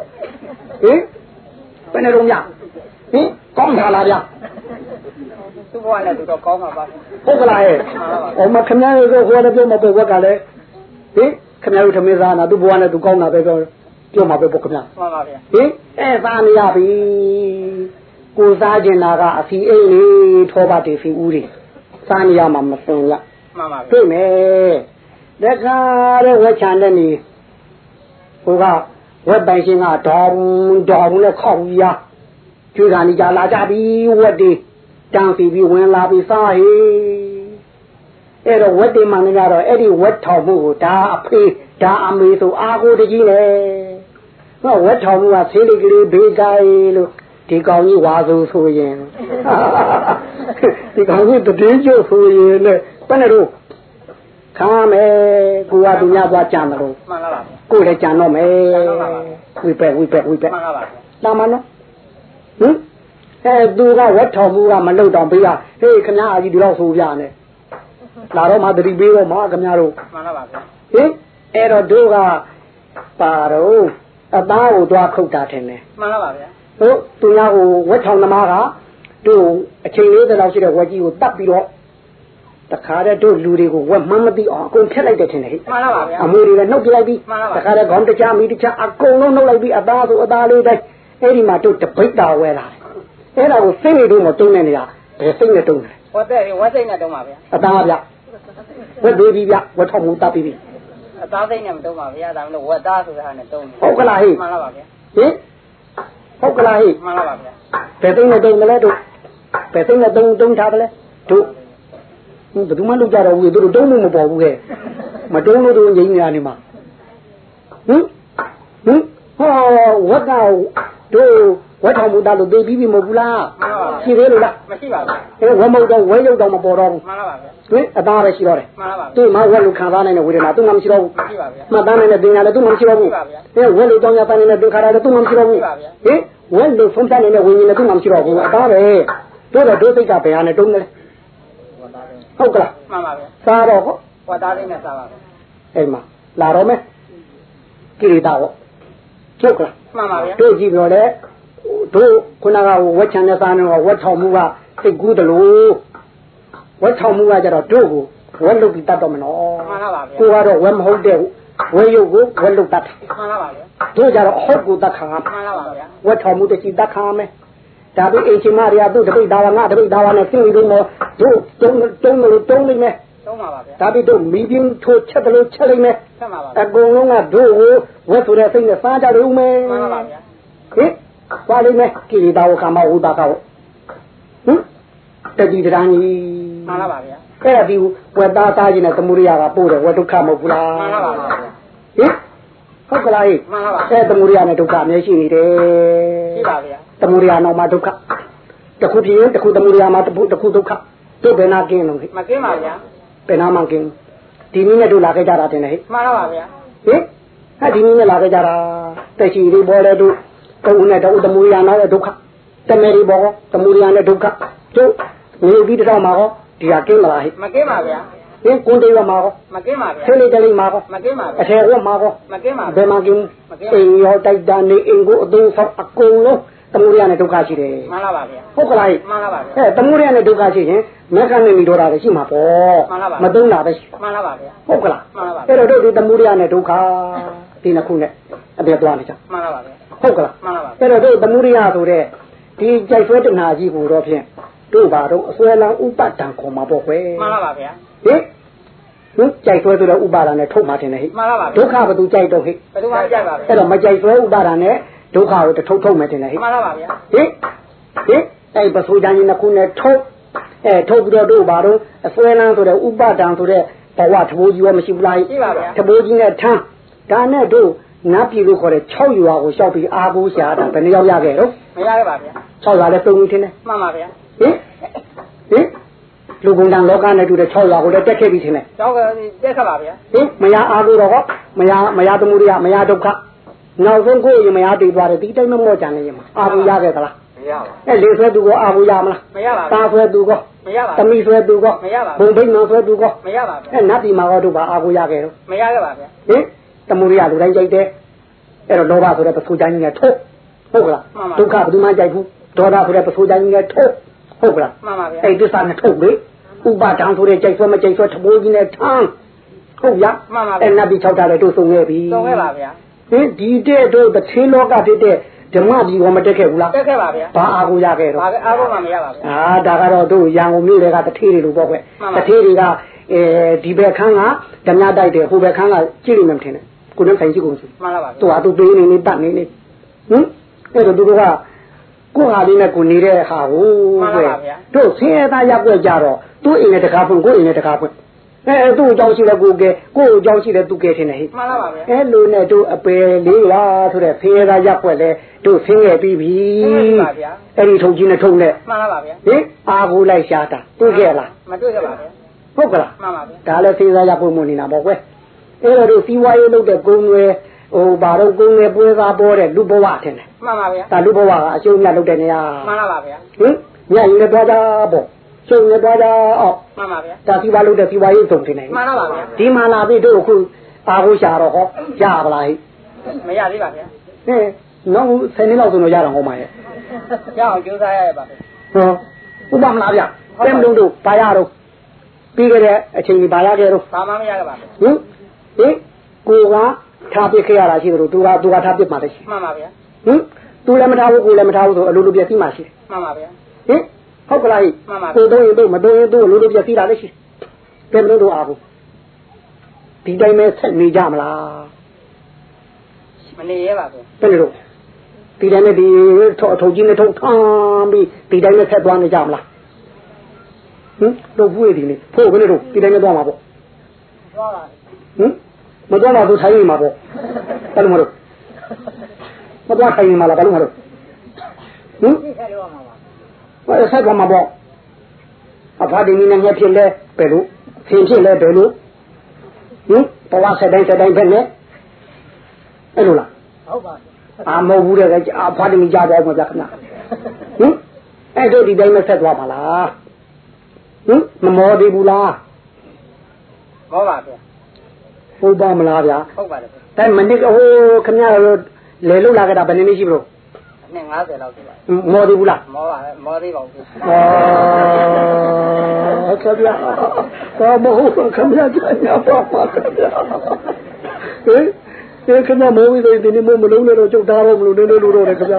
နဲ့တော့ညကောင်းတာလားဗျသူ့ဘဝနဲ့သူတော့ကောင်းမှာပါဟုတ်ကလားမခင်ဗျားတို့ဟိုလည်းပြောမပေါ်ဝက်ကလည်းခင်ဗျားတို့ထမင်းစားနာသူ့ဘဝနဲ့သူကောင်းတာပဲပြောမှာပဲပေါ့ခင်ဗျာမှန်ပါဗျသားမရပြီကိုစားကျင်တာကအစီအိတ်လေးထောပါတေဖီဦးတွေစားနေရမှာမစွန်ရမှန်ပါတွေ့မယ်တခါတဲ့ဝက်ချန်တဲ့နေဟိုကဝက်ပိုင်ရှင်ကဒေါ်နဲ့ခောက်ကြီးရကျွေးတာနေကြလာကြပြီဝက်တွေတန်းစီပြီးဝင်လာပြီးစားဟေးအဲ့တော့ဝက်တွေမှန်နေကြတော့အဲ့ဒီဝက်ထောင်မှုကိုဒါအဖေဒါအမေဆိုအာကိုတကြီးလေဝက်ထောင်မှုကဆေးလေးကလေးဘေးကိုင်းလို့ဒီကောင်ကြီးဝါဆိုရင်ဒီကောင်ကြီးတည်ကျုပ်ဆိုရင်လည်းဘယ်နဲ့တော့ခါမယ်ကိုကသူများသွားကြံတယ်လို့မှန်ပါပါကိုလည်းကြံတော့မယ်ဝိပက်မှန်ပါပါတာမနော်သူကဝက်ထောင်မှုကမလုတော့ပေးရဟေးခင်ဗျားအကြီးဒီတော့ဆိုပြနေလာတော့မှတတိပေးတော့မှခင်ဗျားတို့မှန်ပါပါအဲ့တော့တို့ကပါတော့အသားကိုသွားခုတ်တာထင်တယ်မှန်ပါပါဗျာဟုတ်သူများကိုဝက်ထောင်သမားကတို့အချိန်လေးတလောက်ရှိတဲ့ဝက်ကြီးကိုတတ်ပြီးတော့တခါတည်းတို့လူတွေကိုဝက်မှန်းမသိအောင်အကုန်ဖျက်လိုက်တယ်ထင်တယ်ဟဲ့မှန်ပါပါဗျာအမွေတွေလည်းနှုတ်ပြလိုက်ပြီးတခါတည်းခေါင်းတခြားမိတခြားအကုန်လုံးနှုတ်လိုက်ပြီးအသားဆိုအသားလေးတိုင်းအဲ့ဒီမှာတို့တပိတ်တာဝဲလာတယ်အဲ့ဒါကိုစိတ်နေတို့မတုံးတဲ့နေရာဘယ်စိတ်နဲ့တုံးတယ်ဝက်စိတ်နဲ့တုံးပါဗျာအသားဗျဝက်သေးပြီဗျဝက်ထောင်မှုတတ်ပြီးအသားစိတ်နဲ့မတုံးပါဗျာဒါမှမဟုတ်ဝက်သားဆိုတာနဲ့တုံးတယ်ဟုတ်ကလားဟဲ့မှန်ပါပါဗျာဟုတ်ကလားဟဲ့မှန်ပါပါဗျာဘယ်သိနေတုံးမလဲတို့ဘယ်သိနေတုံးထားတယ်လဲတို့ဘယ်သူမှလုပ်ကြတော့ဘူးတို့တုံးလို့မပေါ်ဘူးခဲ့မတုံးလို့တို့ငြိမ်းနေနေမှာဟောဝက်ကတို့ဝက်ထောင်မှုတာလို့သိပြီးပြီမဟုတ်ဘူးလားရှိသေးလို့လားမရှိပါဘူးဝက်မဟုတ်တော့ဝဲရုပ်တော့မပေါ်တော့ဘူးမှန်ပါပါဗျာအသားပဲရှိတော့တယ်မှန်ပါပါသူ့မှာဝက်လို့ခံစားနိုင်တဲ့ဝေဒနာသူ့မှာမရှိတော့ဘူးမရှိပါဗျာမှတ်သားနိုင်တဲ့ပညာလည်းသူ့မှာမရှိတော့ဘူးဝက်လို့တောင်းရပန်းနေတဲ့သင်္ခါရလည်းသူ့မှာမရှိတော့ဘူးဝက်လို့ဆုံးဖြတ်နေတဲ့ဝိညာဉ်လည်းသူ့မှာမရှိတော့ဘူးအသားပဲတို့တော့ဒုစိတ်ကဘယ်ဟာနဲ့တုံးလဲဟုတ်ကလားမှန်ပါဗျာစားတော့ဟောသားလေးနဲ့စားပါဗျာအဲ့မှာလာတော့မယ်ကိရိတာဟောချုပ်ကလားမှန်ပါဗျာတို့ကြည့်ပြောလေတို့ခုနကဝက်ချန်တဲ့သားနဲ့ဝက်ထောင်မှုကသိကူးတယ်လို့ဝက်ထောင်မှုကကြတော့တို့ကိုဝက်လုတ်ပြီးတတ်တော့မနော်မှန်ပါပါဗျာကိုကတော့ဝက်မဟုတ်တဲ့ဝက်ရုပ်ကိုဝက်လုတ်တတ်မှန်ပါပါဗျာတို့ကြတော့ဟုတ်ကိုတတ်ခံရမှန်ပါပါဗျာဝက်ထောင်မှုတရှိတတ်ခံရမယ်ဒါပြီးအိမ်ချင်းမတွေကတို့တပိတ်သားကငါတပိတ်သားကနဲ့ပြင်ပြီးတော့တို့တုံးလို့တုံးလိမ့်မယ်သုံးပါပါဗျာဒါပြီးတို့မီးပြင်းထိုးချက်တယ်လို့ချက်လိမ့်မယ်ဆက်ပါပါအကုန်လုံးကတို့ကိုဝက်ဆိုတဲ့စိတ်နဲ့စားကြလို့မယ်မှန်ပါပါဗျာဟင်သွားလိမ့်မယ်ကိရိတာဝကမဝုဒကဝဟင်တတိတရန်ကြီးမှန်ပါပါဗျာအဲ့ဒါဒီဝက်သားသားခြင်းနဲ့သမုဒိယကပို့တယ်ဝက်ဒုက္ခမဟုတ်ဘူးလားမှန်ပါပါဗျာဟင်ဟုတ်ကလားမှန်ပါပါအဲ့သမုဒိယနဲ့ဒုက္ခအမြဲရှိနေတယ်ရှိပါဗျာသမုဒိယနောက်မှာဒုက္ခတစ်ခုဖြစ်ရင်တစ်ခုသမုဒိယမှာတစ်ခုဒုက္ခတို့ဘယ်နာကင်းလို့ဟဲ့မကင်းပါဗျာဘယ်နာမှကင်းဒီနည်းနဲ့တို့လာခဲ့ကြတာတင်လေဟဲ့မှန်ပါပါဗျာဟင်ဟာဒီနည်းနဲ့လာခဲ့ကြတာတက်ရှိလေးပေါ်လဲတို့ကုန်းနဲ့တို့သမုဒိယနောက်ရဲ့ဒုက္ခတမေရီဘောသမုဒိယနဲ့ဒုက္ခတို့နေပြီးတော့မှာဟောဒီဟာကင်းမလားဟဲ့မကင်းပါဗျာဟင်ကွန်တေးရမှာဟောမကင်းပါဗျာဆဲလေးတလေးမှာဟောမကင်းပါအဗျာထယ်ဝတ်မှာဟောမကင်းပါဘယ်မှာကင်းအိမ်ရောတိုက်တာနေအိမ်ကိုအသုံးဆောင်အကုန်လုံးသမုဒိယနဲ့ဒုက္ခရှိတယ်မှန်ပါပါဗျာဟုတ်ကလားမှန်ပါပါဗျာအဲသမုဒိယနဲ့ဒုက္ခရှိရင်မက္ခနဲ့နိရောဓလည်းရှိမှာပေါ့မသုံးတာပဲရှိမှန်ပါပါဗျာဟုတ်ကလားမှန်ပါပါအဲ့တော့တို့ဒီသမုဒိယနဲ့ဒုက္ခဒီနှစ်ခုနဲ့အပြည့်သွားနေကြမှန်ပါပါဗျာဟုတ်ကလားမှန်ပါပါအဲ့တော့တို့သမုဒိယဆိုတဲ့ဒီကြိုက်ဆွဲတဏှာကြီးကိုတော့ဖြင့်တို့ဘာတော့အစွဲလန်းဥပဒံခေါ်မှာပေါ့ကွယ်မှန်ပါပါဗျာဟင်ကြိုက်ဆွဲဆိုတဲ့ဥပါဒာနဲ့ထုတ်မှတင်တယ်ဟိမှန်ပါပါဒုက္ခဘယ်သူကြိုက်တော့ဟိဘယ်သူမှမကြိုက်ပါဗျာအဲ့တော့မကြိုက်ဆွဲဥပါဒာနဲ့ဒုက္ခကိုထုတ်မှတင်တယ်ဟိမှန်ပါပါဗျာဟင်အဲ့ပစိုးကြမ်းကြီးနှစ်ခုနဲ့ထုတ်ပြီးတော့တို့ဘာတော့အစွဲလန်းဆိုတဲ့ဥပါဒံဆိုတဲ့ဘဝသဘောကြီးရောမရှိဘူးလားရှိပါဗျာသဘောကြီးနဲ့ထမ်းဒါနဲ့တို့နတ်ပြည်လို့ခေါ်တဲ့6ရွာကိုရှောက်ပြီးအာကိုရှာတာဘယ်နှယောက်ရခဲ့တော့မရခဲ့ပါဗျာ 6ရွာလည်းတုံးထင်းတယ်မှန်ပါဗျာဟင်လူကုန်တန်လောကနဲ့တူတဲ့6ရွာကိုလည်းတက်ခဲ့ပြီးထင်းတယ်ကျောင်းကတက်ခတ်ပါဗျာဟင်မရအားလို့တော့ဟောမရသမုဒိယမရဒုက္ခနောက်ဆုံးကိုရင်မရတည်သွားတယ်ဒီတိုင်းမမော့ကြံနေရင်အာကိုရခဲ့သလားမရပါအဲ့လေဆွဲသူကအာကိုရမလားမရပါตาဆွဲသူကမရပါသမီးဆွဲသူကမရပါဘုံဘိန်းနောဆွဲသူကမရပါဗျာအဲ့နတ်ပြည်မှာတော့တို့ပါအာကိုရခဲ့တော့မရခဲ့ပါဗျာဟင်သမုဒိယလူတိုင်းကြိုက်တယ်အဲ့တော့လောဘဆိုတဲ့ပစိုးချမ်းကြီးနဲ့ထုတ်ဟုတ်ကလားဒုက္ခဘယ်သူမှကြိုက်ဘူးဒေါသဆိုတဲ့ပစိုးချမ်းကြီးနဲ့ထုတ်ဟုတ်ကလားမှန်ပါဗျာအဲ့ဒီစားနဲ့ထုတ်လေဥပါဒံဆိုတဲ့ကြိုက်ဆွဲမကြိုက်ဆွဲထပိုးကြီးနဲ့ထမ်းဟုတ်ရမှန်ပါဗျာအဲ့နတ်ပြည်6တာလည်းတို့စုံခဲ့ပြီသုံးခဲ့ပါဗျာဟင်ဒီတဲ့တို့တစ်သေးလောကဖြစ်တဲ့ဓမ္မပြည်ကမတက်ခဲ့ဘူးလားတက်ခဲ့ပါဗျာဘာအာကိုရခဲ့တော့ဘာပဲအားလုံးမှမရပါဗျာဒါကတော့တို့ရန်ကုန်မြို့တွေကတထေးတွေလို့ပေါ့ကွမှန်ပါတထေးတွေကဒီဘက်ခန်းကဓမြတိုက်တယ်ဟိုဘက်ခန်းကကြည့်နေမှမထင်နဲ့ကိုယ်နဲ့ဆိုင်ကြည့်ကုန်စီမှန်ပါပါသူကသူပေးနေနေတတ်နေနေဟင်အဲ့တော့သူတို့ကကိုယ်ဟာလေးနဲ့ကိုနေတဲ့ဟာကိုတို့ဆင်းရဲသားရက်ွက်ကြတော့သူ့အိမ်နဲ့တကားဖွင့်ကိုယ်အိမ်နဲ့တကားဖွင့်သူ့အကြောင်းရှိတဲ့ကိုယ်ကဲကိုယ့်အကြောင်းရှိတဲ့သူကဲထင်တယ်ဟိမှန်ပါပါဗျာအဲ့လိုနဲ့တို့အပယ်လေးလားဆိုတဲ့ဆင်းရဲသားရက်ွက်လဲတို့ဆင်းရဲပြီးပြီမှန်ပါဗျာအဲ့ဒီထုံကြီးနဲ့ထုံနဲ့မှန်ပါပါဗျာဟင်အာကိုလိုက်ရှာတာတွေ့ခဲ့လားမတွေ့ခဲ့ပါဗျာဟုတ်ကလားမှန်ပါဗျာဒါလည်းဆင်းရဲရက်ွက်မှုနေတာပေါ့ကွယ်အဲ့တော့တို့စီးပွားရေးလုပ်တဲ့ကုန်းတွေဘာတော့ကုန်းတွေပွဲစားပေါ်တဲ့လူဘဝထင်တယ်မှန်ပါဗျာဒါလူဘဝကအရှုံးမြတ်လုပ်တဲ့နေရာမှန်ပါပါဗျာဟင်ညရင်လည်းသွားကြပေါ့ရှုံးလည်းသွားကြအောင်မှန်ပါဗျာဒါစီးပွားလုပ်တဲ့စီးပွားရေးစုံတင်နေမှန်ပါပါဗျာဒီမှာလာပြီတို့အခုအာကိုရှာတော့ဟောရပါလားဟိမရသေးပါဗျာဟင်နောက်10နှစ်လောက်ဆိုတော့ရတော့ဟောမှာရဲ့ရအောင်ကြိုးစားရရပါဗျာဟောဥပမလားဗျတဲမလုံးတို့ဘာရတော့ပြီးခဲ့တဲ့အချိန်ကြီးဘာရခဲ့တော့ဘာမှမရခဲ့ပါဗျာဟင်ကိုကထားပစ်ခဲ့ရတာရှိတယ်လို့သူကထားပစ်မှလည်းရှိမှန်ပါဗျာဟင်သူလည်းမထားဘူးကိုလည်းမထားဘူးဆိုအလိုလိုပြည့်စည်မှရှိတယ်မှန်ပါဗျာဟင်ဟုတ်ကလားမှန်ပါကိုတော့ရင်တို့မတော့ရင်တို့အလိုလိုပြည့်စည်တာလည်းရှိတယ်ဘယ်လိုတော့အားဘူးဒီတိုင်းပဲဆက်နေကြမလားမနေရပါဘူးဘယ်လိုတော့ဒီတိုင်းနဲ့ဒီထုံကြီးနဲ့ထုံထမ်းပြီးဒီတိုင်းနဲ့ဆက်သွားနေကြမလားဟင်တို့ဘူးရည်ဒီနေ့ဖို့ဘယ်လိုတော့ဒီတိုင်းနဲ့သွားမှာပေါ့သွားပါဟင်မသွားတော့သူထိုင်နေမှာပေါ့ဘယ်လိုမလို့မသွားထိုင်နေမှာလားဘယ်လိုမလို့ဟင်ဆက်ရမှာပါဘာဆက်သွားမှာပေါ့အဖာဒီနည်းနဲ့ညက်ဖြစ်လဲဘယ်လိုဆင်ဖြစ်လဲဘယ်လိုဟင်ဘဝဆက်တိုင်းပဲနဲ့အဲ့လိုလားဟုတ်ပါအာမဟုတ်ဘူးတဲ့အဖာဒီနည်းကြားသွားမှာဗျာခင်ဗျဟင်အဲ့တို့ဒီတိုင်းမဆက်သွားပါလားဟင်မမောသေးဘူးလားမောပါဗျာဟုတ်ပါမလားဗျာဟုတ်ပါတယ်ဗျာဒါမနစ်ဟိုခင်ဗျားတို့လေလုလာကြတာဘယ်နည်းရှိဘလို့နဲ့50လောက်ရှိပါမော်သေးဘူးလားမောပါမောသေးပါဘူးခင်ဗျာတော့မဟုတ်ခင်ဗျာညာပါပါခင်ဗျာခင်ဗျာမိုးပြီးဒီနေ့မလုံးနဲ့တော့ကျုပ်သားတော့မလို့နေလို့တော့တယ်ခင်ဗျာ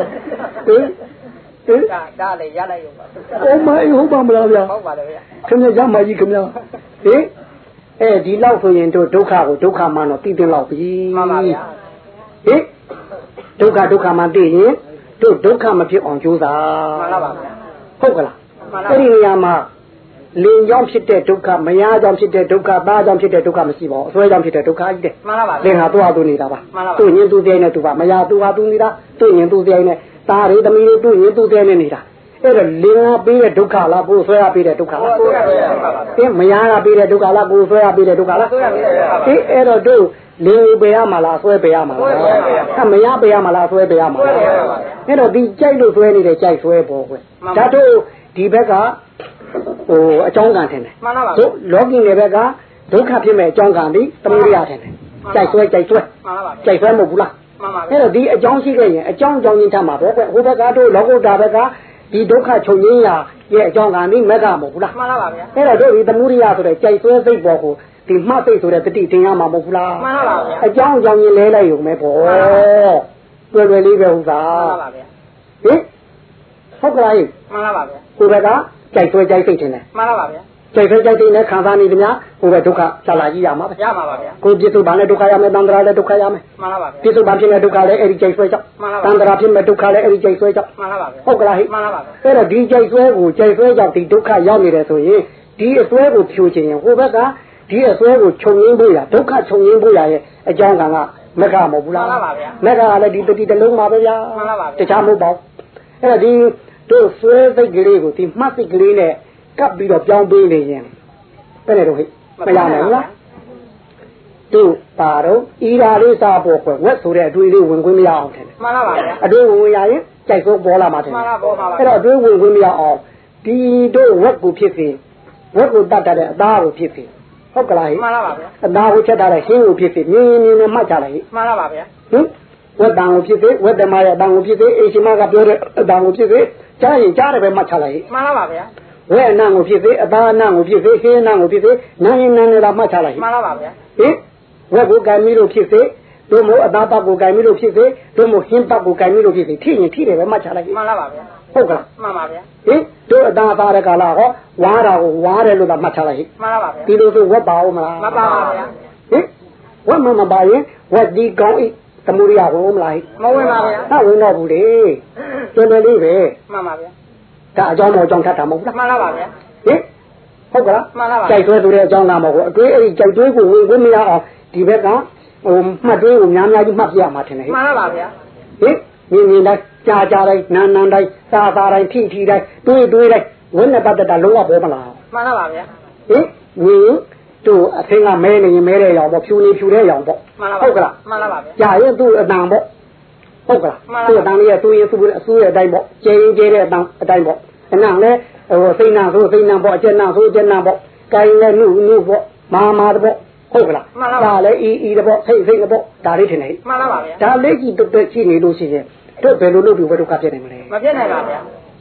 ဒါလည်းရလိုက်ရုံပါဟုတ်ပါမလားဗျာဟုတ်ပါလေဗျာခင်ဗျာရမကြီးခင်ဗျာဒီလောက်ဆိုရင်တို့ဒုက္ခကိုဒုက္ခမှန်တော့သိသိလောက်ပြီမှန်ပါဗျာဒုက္ခမှန်သိရင်တို့ဒုက္ခမဖြစ်အောင်ကြိုးစားမှန်ပါဗျာဟုတ်ကလားအဲ့ဒီနေရာမှာလင်ကြောင့်ဖြစ်တဲ့ဒုက္ခမယားကြောင့်ဖြစ်တဲ့ဒုက္ခသားကြောင့်ဖြစ်တဲ့ဒုက္ခမရှိပါဘူးအစွဲကြောင့်ဖြစ်တဲ့ဒုက္ခကြီးတဲ့မှန်ပါဗျာလင်ဟာသူ့နေတာပါသူ့ရင်သူ့တဲ့နဲ့သူပါမယားသူ့ဟာသူနေတာသူ့ရင်သူ့တဲ့နဲ့သားတွေသမီးတွေသူ့ရင်သူ့တဲ့နဲ့နေတာအဲ့တော့လင်ဟာပေးတဲ့ဒုက္ခလားကိုယ်ဆွဲရပေးတဲ့ဒုက္ခလားမယားကပေးတဲ့ဒုက္ခလားကိုယ်ဆွဲရပေးတဲ့ဒုက္ခလားအဲ့တော့တို့လင်ပေးရမှာလားဆွဲပေးရမှာလားမယားပေးရမှာလားဆွဲပေးရမှာလားအဲ့တော့ဒီကြိုက်လို့ဆွဲနေတဲ့ကြိုက်ဆွဲပေါ်ကွဒါတို့ဒီဘက်ကအကြောင်းကံထင်တယ်တို့လောကီနယ်ဘက်ကဒုက္ခဖြစ်မဲ့အကြောင်းကံဒီတမှုရထင်တယ်ကြိုက်ဆွဲကြိုက်ဆွဲမဟုတ်ဘူးလားအဲ့တော့ဒီအကြောင်းရှိခဲ့ရင်အကြောင်းချင်းထမှာပေါ့ကွဟိုဘက်ကတို့လောကုတ္တဘက်ကဒီဒုက္ခချုပ်ငြိမ်းရာရဲ့အကြောင်းကံဒီမက်ကမဟုတ်ဘူးလားမှန်ပါဗျာအဲ့တော့တို့ဒီတမှုရဆိုတဲ့ကြိုက်ဆွဲစိတ်ပေါ်ကိုဒီမှတ်စိတ်ဆိုတဲ့တတိတင်ရမှာမဟုတ်ဘူးလားမှန်ပါဗျာအကြောင်းချင်းလဲလိုက်ရုံပဲပေါ့တွေ့လေးပဲဟုတ်သားမှန်ပါဗျာဟုတ်ကလားမှန်ပါဗျာကိုယ်ဘက်ကကြိုက်ဆွဲကြိုက်စိတ်ထင်တယ်မှန်ပါဗျာကြိုက်ဆွဲကြိုက်စိတ်နဲ့ခံစားနေသမျှဟိုဘက်ဒုက္ခဆက်လာကြီးရမှာပဲရမှာပါဗျာကိုပြစ်စုံဘာနဲ့ဒုက္ခရမယ်တန်ត្រာလည်းဒုက္ခရမယ်မှန်ပါဗျာပြစ်စုံဘာဖြစ်နေဒုက္ခလည်းအဲ့ဒီကြိုက်ဆွဲကြောင့်တန်ត្រာဖြစ်မဲ့ဒုက္ခလည်းအဲ့ဒီကြိုက်ဆွဲကြောင့်မှန်ပါဗျာဟုတ်ကလားဟိမှန်ပါဗျာအဲ့တော့ဒီကြိုက်ဆွဲကိုကြိုက်ဆွဲကြောင့်ဒီဒုက္ခရောက်နေတယ်ဆိုရင်ဒီအဆွဲကိုဖြိုချင်ရင်ဟိုဘက်ကဒီအဆွဲကိုခြုံငင်းဖို့ရဒုက္ခခြုံငင်းဖို့ရရဲ့အကြောင်းကမကမဟုတ်ဘူးလားမှန်ပါဗျာမကလည်းဒီတတိတလုံးပါပဲဗျာမှန်ပါဗျာတခြားမဟုတ်ပါဘူးအဲ့တော့ဒီတို့ဆွဲစိတ်ကလေးကိုဒီမှတ်စိတ်ကလေးနဲ့ကပ်ပြီးတော့ပြောင်းပေးနေရင်ဘယ်နဲ့တော့ဟိမရနိုင်ဘူးလားတို့ပါတော့ဤဓာလေးစားပေါ်ခွဲဝက်ဆိုတဲ့အတွေ့လေးဝင်ခွင့်မရအောင်တယ်မှန်ပါဗျာအတွေ့ဝင်ရရင်ကြိုက်ဆုံးပေါ်လာမှာတယ်မှန်ပါပေါ်ပါအဲ့တော့အတွေ့ဝင်ခွင့်မရအောင်ဒီတို့ဝက်ကိုဖြစ်စေဝက်ကိုတတ်တဲ့အသားကိုဖြစ်စေဟုတ်ကလားဟိမှန်ပါဗျာအသားကိုချက်တာတဲ့ရှင်းကိုဖြစ်စေမြင်းနဲ့မှတ်ချလိုက်ဟိမှန်ပါဗျာဝက်တန်ကိုဖြစ်စေဝက်တမရဲ့အတန်ကိုဖြစ်စေအေရှင်မကပြောတဲ့အတန်ကိုဖြစ်စေကြားရင်ကြားတယ်ပဲမှတ်ချလိုက်မှန်ပါဗျာဝဲအနံ့ကိုဖြစ်စေအသားအနံ့ကိုဖြစ်စေခင်းအနံ့ကိုဖြစ်စေနားရင်နားနေတာမှတ်ချလိုက်မှန်ပါဗျာဝက်ကိုကံမီလို့ဖြစ်စေတို့မို့အသားပတ်ကိုကံမီလို့ဖြစ်စေတို့မို့ဟင်းပတ်ကိုကံမီလို့ဖြစ်စေထိရင်ထိတယ်ပဲမှတ်ချလိုက်မှန်ပါဗျာဟုတ်ကလားမှန်ပါဗျာတို့အသားတဲ့ကာလဟောဝါတာကိုဝါတယ်လို့သာမှတ်ချလိုက်မှန်ပါဗျာဒီလိုဆိုဝက်ပါဦးမလားမှန်ပါဗျာဝက်မပါရင်ဝက်ဒီကောင်းဤသမုဒိယဝင်မလားမဝင်ပါဗျာဟာဝင်တော့ဘူးလေကျွန်းလေးပဲမှန်ပါဗျာဒါအကြောင်းတော့အကြောင်းထပ်တာမဟုတ်လားမှန်ပါဗျာဟုတ်ကလားမှန်ပါဗျာကြိုက်ဆွဲဆိုတဲ့အကြောင်းကမဟုတ်ဘူးအတွေးအဲ့ဒီကြိုက်တွေးကိုဝင်ခွင့်မရအောင်ဒီဘက်ကမှတ်တွေးကိုများများကြီးမှတ်ပြရမှာထင်တယ်မှန်ပါဗျာမြင်တိုင်းကြားတိုင်းနာတိုင်းစားတိုင်းထိတိုင်းတွေးတိုင်းဝိနည်းပတ်သက်တာလုံးဝပေါ်မလားမှန်ပါဗျာဝင်တို့အသင်းကမဲနေရင်မဲတဲ့ရောင်ပေါ့ဖြူနေဖြူတဲ့ရောင်ပေါ့ဟုတ်ကလားမှန်ပါဗျာကြာရင်သူ့အတန်ပေါ့ဟုတ်ကလားသူ့အတန်လေးကသူ့ရဲ့သူ့အဆူရဲ့အတိုင်းပေါ့ကျဲတဲ့အတန်အတိုင်းပေါ့အနံလဲစိတ်နာဆိုစိတ်နာပေါ့အကျက်နာဆိုအကျက်နာပေါ့ကိုင်းလဲနုပေါ့မာပေါ့ဟုတ်ကလားဒါလည်းအီပေါ့စိတ်ပေါ့ဒါလေးထင်တယ်မှန်ပါဗျာဒါလေးကြီးတွတ်ရှိနေလို့ရှိရင်တို့ဘယ်လိုလုပ်ပြီးဘယ်ဒုက္ခဖြစ်နိုင်မလဲမဖြစ်နိုင်ပါဗျာ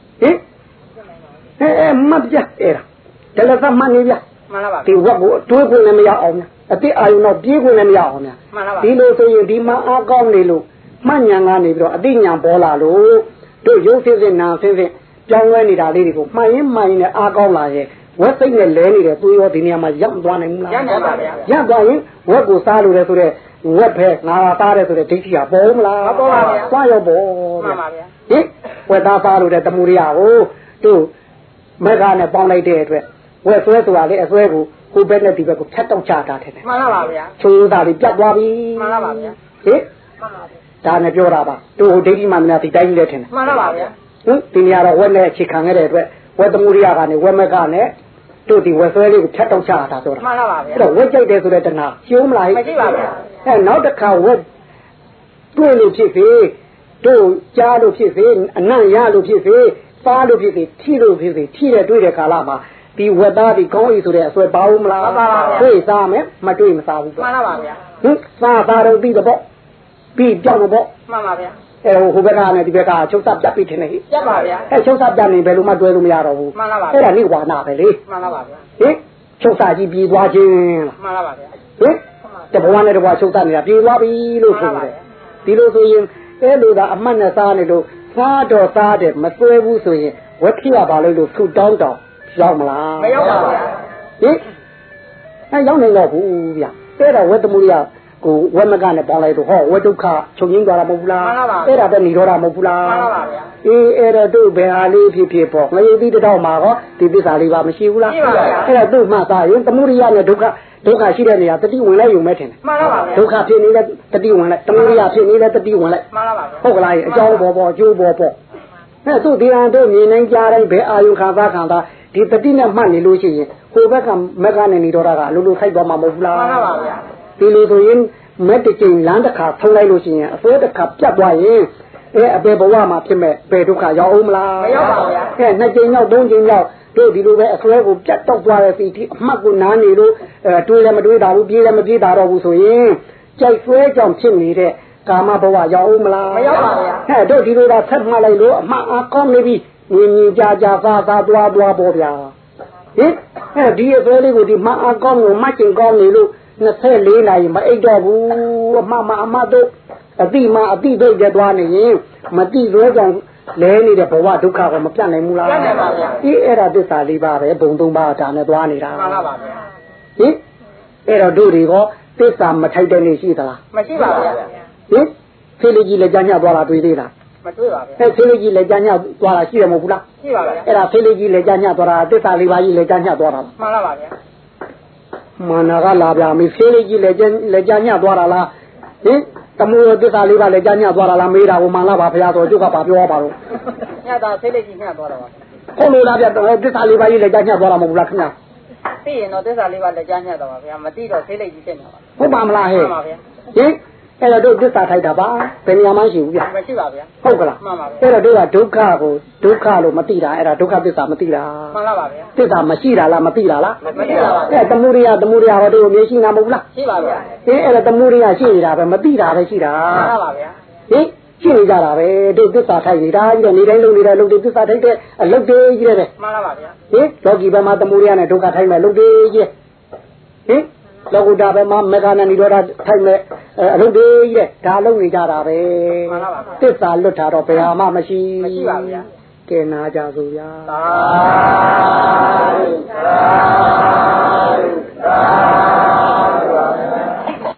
မပြအဲ့ဒါလည်းသမနေဗျာမှန်ပါဗျာဒီဝက်ကိုတွေးခွင့်လည်းမရအောင်ဗျာအတိအာယုံတော့ပြေးခွင့်လည်းမရအောင်ဗျာဒီလိုဆိုရင်ဒီမှာအားကောင်းနေလို့မှတ်ဉာဏ်ကနေပြီးတော့အတိဉာဏ်ပေါ်လာလို့တို့ရုပ်ဆင်းဆင်းနာဆင်းဆင်းပြောင်းလဲနေတာလေးတွေကိုမှန်ရင်နဲ့အားကောင်းလာရဲ့ဝက်စိတ်နဲ့လဲနေတယ်သူရောဒီနေရာမှာရောက်သွားနိုင်မလားရောက်ပါဗျာရောက်သွားရင်ဝက်ကိုစားလို့လဲဆိုတော့ဝက်ပဲငါသားတယ်ဆိုတဲ့ဒိဋ္ဌိကပေါ်မလားပေါ်ပါဗျာသွားရောပေါ်မှန်ပါဗျာဝက်သားစားလို့တဲ့တမှုရိယကိုတို့မက်ကနဲ့ပေါင်းလိုက်တဲ့အတွက်ဝက်ဆွဲဆိုတာလေအဆွဲကိုဟိုဘက်နဲ့ဒီဘက်ကိုဖြတ်တောက်ချတာတယ်မှန်ပါဗျာချိုးသားလေးပြတ်သွားပြီမှန်ပါဗျာဒါနဲ့ပြောတာပါတို့ဒိဋ္ဌိမှမနာဒီတိုင်းကြီးလဲထင်တယ်မှန်ပါဗျာဒီနေရာတော့ဝက်နဲ့အခြေခံခဲ့တဲ့အတွက်ဝက်တမှုရိယကနေဝက်မက်ကနဲ့တို့ဒီဝက်ဆွဲလေးကိုဖြတ်တောက်ချတာဆိုတာမှန်ပါဗျာအဲ့တော့ဝက်ကြိုက်တယ်ဆိုတဲ့တဏှာရှုံးမလားမရှိပါဗျာနောက်တစ်ခါဝက်တွေ့လို့ဖြစ်စေတို့ကြားလို့ဖြစ်စေအနံ့ရလို့ဖြစ်စေစားလို့ဖြစ်စေထိလို့ဖြစ်စေထိတဲ့တွေ့တဲ့ကာလမှာဒီဝက်သားဒီကောင်းဤဆိုတဲ့အဆွဲပါဦးမလားပါပါဗျာတွေ့စားမယ်မတွေ့မစားဘူးမှန်ပါဗျာစားတော့ပြီးတော့ပြီးကြောက်လို့ပေါ့မှန်ပါဗျာဟိုဘက်ကနဲ့ဒီဘက်ကချုပ်စားပြတ်ပြီးထင်တယ်ဟိပြတ်ပါဗျာချုပ်စားပြတ်နေဘယ်လိုမှတွဲလို့မရတော့ဘူးမှန်ပါပါအဲ့ဒါနိဝါဒပဲလေမှန်ပါပါဗျာဟင်ချုပ်စားကြီးပြေးသွားခြင်းလားမှန်ပါပါဗျာဟင်တဘဝနဲ့တဘဝချုပ်စားနေတာပြေးသွားပြီလို့ဆိုတယ်ဒီလိုဆိုရင်အဲ့လိုသာအမှတ်နဲ့စားနေလို့စားတော့စားတယ်မသွဲဘူးဆိုရင်ဝက်ဖြစ်ရပါလို့ဆူတောင်းတောင်းရောက်မလားမရောက်ပါဗျာဟင်ရောက်နေတော့ဘူးဗျအဲ့ဒါဝက်တမှုရကိုဝက်မကနဲ့ပေါင်းလိုက်တော့ဟောဝက်ဒုက္ခချုပ်ငင်းသွားတာမဟုတ်ဘူးလားအဲ့ဒါပဲនិရောဓမဟုတ်ဘူးလားမှန်ပါပါဗျာအေးအဲ့တော့တို့ဘယ်ဟာလေးဖြစ်ဖြစ်ပေါ့ငရေတိတောက်မှာဟောဒီသစ္စာလေးပါမရှိဘူးလားရှိပါဗျာအဲ့ဒါတို့မှသာရင်တမှုရိယနဲ့ဒုက္ခရှိတဲ့နေရာတတိဝင်လိုက်ရုံပဲထင်တယ်မှန်ပါပါဗျာဒုက္ခဖြစ်နေတဲ့တတိဝင်လိုက်တမှုရိယဖြစ်နေတဲ့တတိဝင်လိုက်မှန်ပါပါဗျာဟုတ်ကလားအကြောင်းပေါ်ကျိုးပေါ်အဲ့တို့ဒီဟန်တို့မြင်နိုင်ကြတိုင်းဘယ်အာယုခံစားခံစားဒီတတိနဲ့မှတ်နေလို့ရှိရင်ဟိုဘက်ကမက်ကနဲ့နေတော့တာကအလိုလိုခိုက်သွားမှာမဟုတ်ဘူးလားမှန်ပါပါဗျာဒီလိုဆိုရင်မက်တစ်ချိန်လမ်းတစ်ခါထုံးလိုက်လို့ရှိရင်အစိုးတစ်ခါပြတ်သွားရင်အပေဘဝမှာဖြစ်မဲ့ဘယ်ဒုက္ခရောက်အောင်မလားမရောက်ပါဘူးဗျာနှစ်ချိန်ရောက်သုံးချိန်ရောက်တို့ဒီလိုပဲအစွဲကိုပြတ်တော့သွားတဲ့စီဒီအမှတ်ကိုနားနေလို့တွေးလည်းမတွေးတာဘူးပြေးလည်းမပြေးတာတော့ဘူးဆိုရင်ကြိုက်ဆွဲကြောင့်ဖြစ်နေတဲ့ကာမဘဝရောက်အောင်မလားမရောက်ပါဘူးဗျာတို့ဒီလိုသာဆက်မှတ်လိုက်လို့အမှတ်အားကောင်းနေပြီငင်းငင်းကြာကြာသွားသွားပေါ့ဗျာဟင်ဒီအစွဲလေးကိုဒီမှတ်အားကောင်းကိုမှတ်ကျင်ကောင်းနေလို့24နာရီမအိတ်တော့ဘူးအမတို့အတိတို့ကြသွားနေရင်မတိလွဲကြောင့်လဲနေတဲ့ဘဝဒုက္ခကိုမပြတ်နိုင်ဘူးလားပြတ်နိုင်ပါဗျာအေးအဲ့ဒါသစ္စာလေးပါပဲဘုံသုံးပါးဒါနဲ့သွားနေတာမှန်ပါပါဗျာဟင်အဲ့တော့တို့တွေကသစ္စာမထိုက်တဲ့နေရှိသလားမရှိပါဗျာဟင်ဖေးလေးကြီးလည်းကြာညသွားတာတွေ့သေးလားမတွေ့ပါဗျာဖေးလေးကြီးလည်းကြာညသွားတာရှိတယ်မဟုတ်ဘူးလားရှိပါဗျာအဲ့ဒါဖေးလေးကြီးလည်းကြာညသွားတာသစ္စာလေးပါးကြီးလည်းကြာညသွားတာမှန်ပါပါဗျာမာနာကလာပြမေးဖေးလေးကြီးလည်းကြာညသွားတာလားဟင်တမှုသစ္စာလေးပါလည်းကြာညသွားတာလားမေးတာကိုမှန်လားပါဘုရားဆိုကျုပ်ကပါပြောပါတော့ညတာဖိတ်လိုက်ကြီးညသွားတော့ပါဟုတ်လို့လားဗျသစ္စာလေးပါကြီးလည်းကြာညသွားတာမဟုတ်ဘူးလားခင်ဗျာသိရင်တော့သစ္စာလေးပါလက်ကြားညတော့ပါဗျာမသိတော့ဖိတ်လိုက်ကြီးဖြစ်နေပါဟုတ်ပါမလားဟဲ့မှန်ပါဗျာဟင်အဲ့တော့တို့သစ္စာထိုက်တာပါဘယ်နေရာမှရှိဘူးဗျမရှိပါဗျာဟုတ်ကလားမှန်ပါဗျာအဲ့တော့တို့ကဒုက္ခကိုဒုက္ခလို့မသိတာအဲ့ဒါဒုက္ခသစ္စာမသိတာမှန်ပါပါဗျာသစ္စာမရှိတာလားမသိတာလားမရှိပါပါအဲ့တမှုရိယဟောတို့မျက်ရှိနာမဟုတ်လားရှိပါဗျာဟင်အဲ့ဒါတမှုရိယရှိနေတာပဲမသိတာပဲရှိတာမှန်ပါပါဗျာဟင်ရှိနေကြတာပဲတို့သစ္စာထိုက်နေတာကြီးတဲ့နေတိုင်းလုံးနေတဲ့လုံးတွေသစ္စာထိုက်တဲ့အလုပ်တွေကြီးတဲ့မှန်ပါပါဗျာဟင်လောကီဘက်မှာတမှုရိယနဲ့ဒုက္ခထိုက်မဲ့လုပ်တွေကြီးဟင်လောကုတ္တဘက်မှာမေဃနဲ့និရောဓထိုက်မဲ့အလုပ်တွေကြီးတဲ့ဒါလုပ်နေကြတာပဲမှန်ပါပါသစ္စာလွတ်တာတော့ဘယ်ဟာမှမရှိမရှိပါဗျာကဲနာကြစို့ဗျာသာသာသာ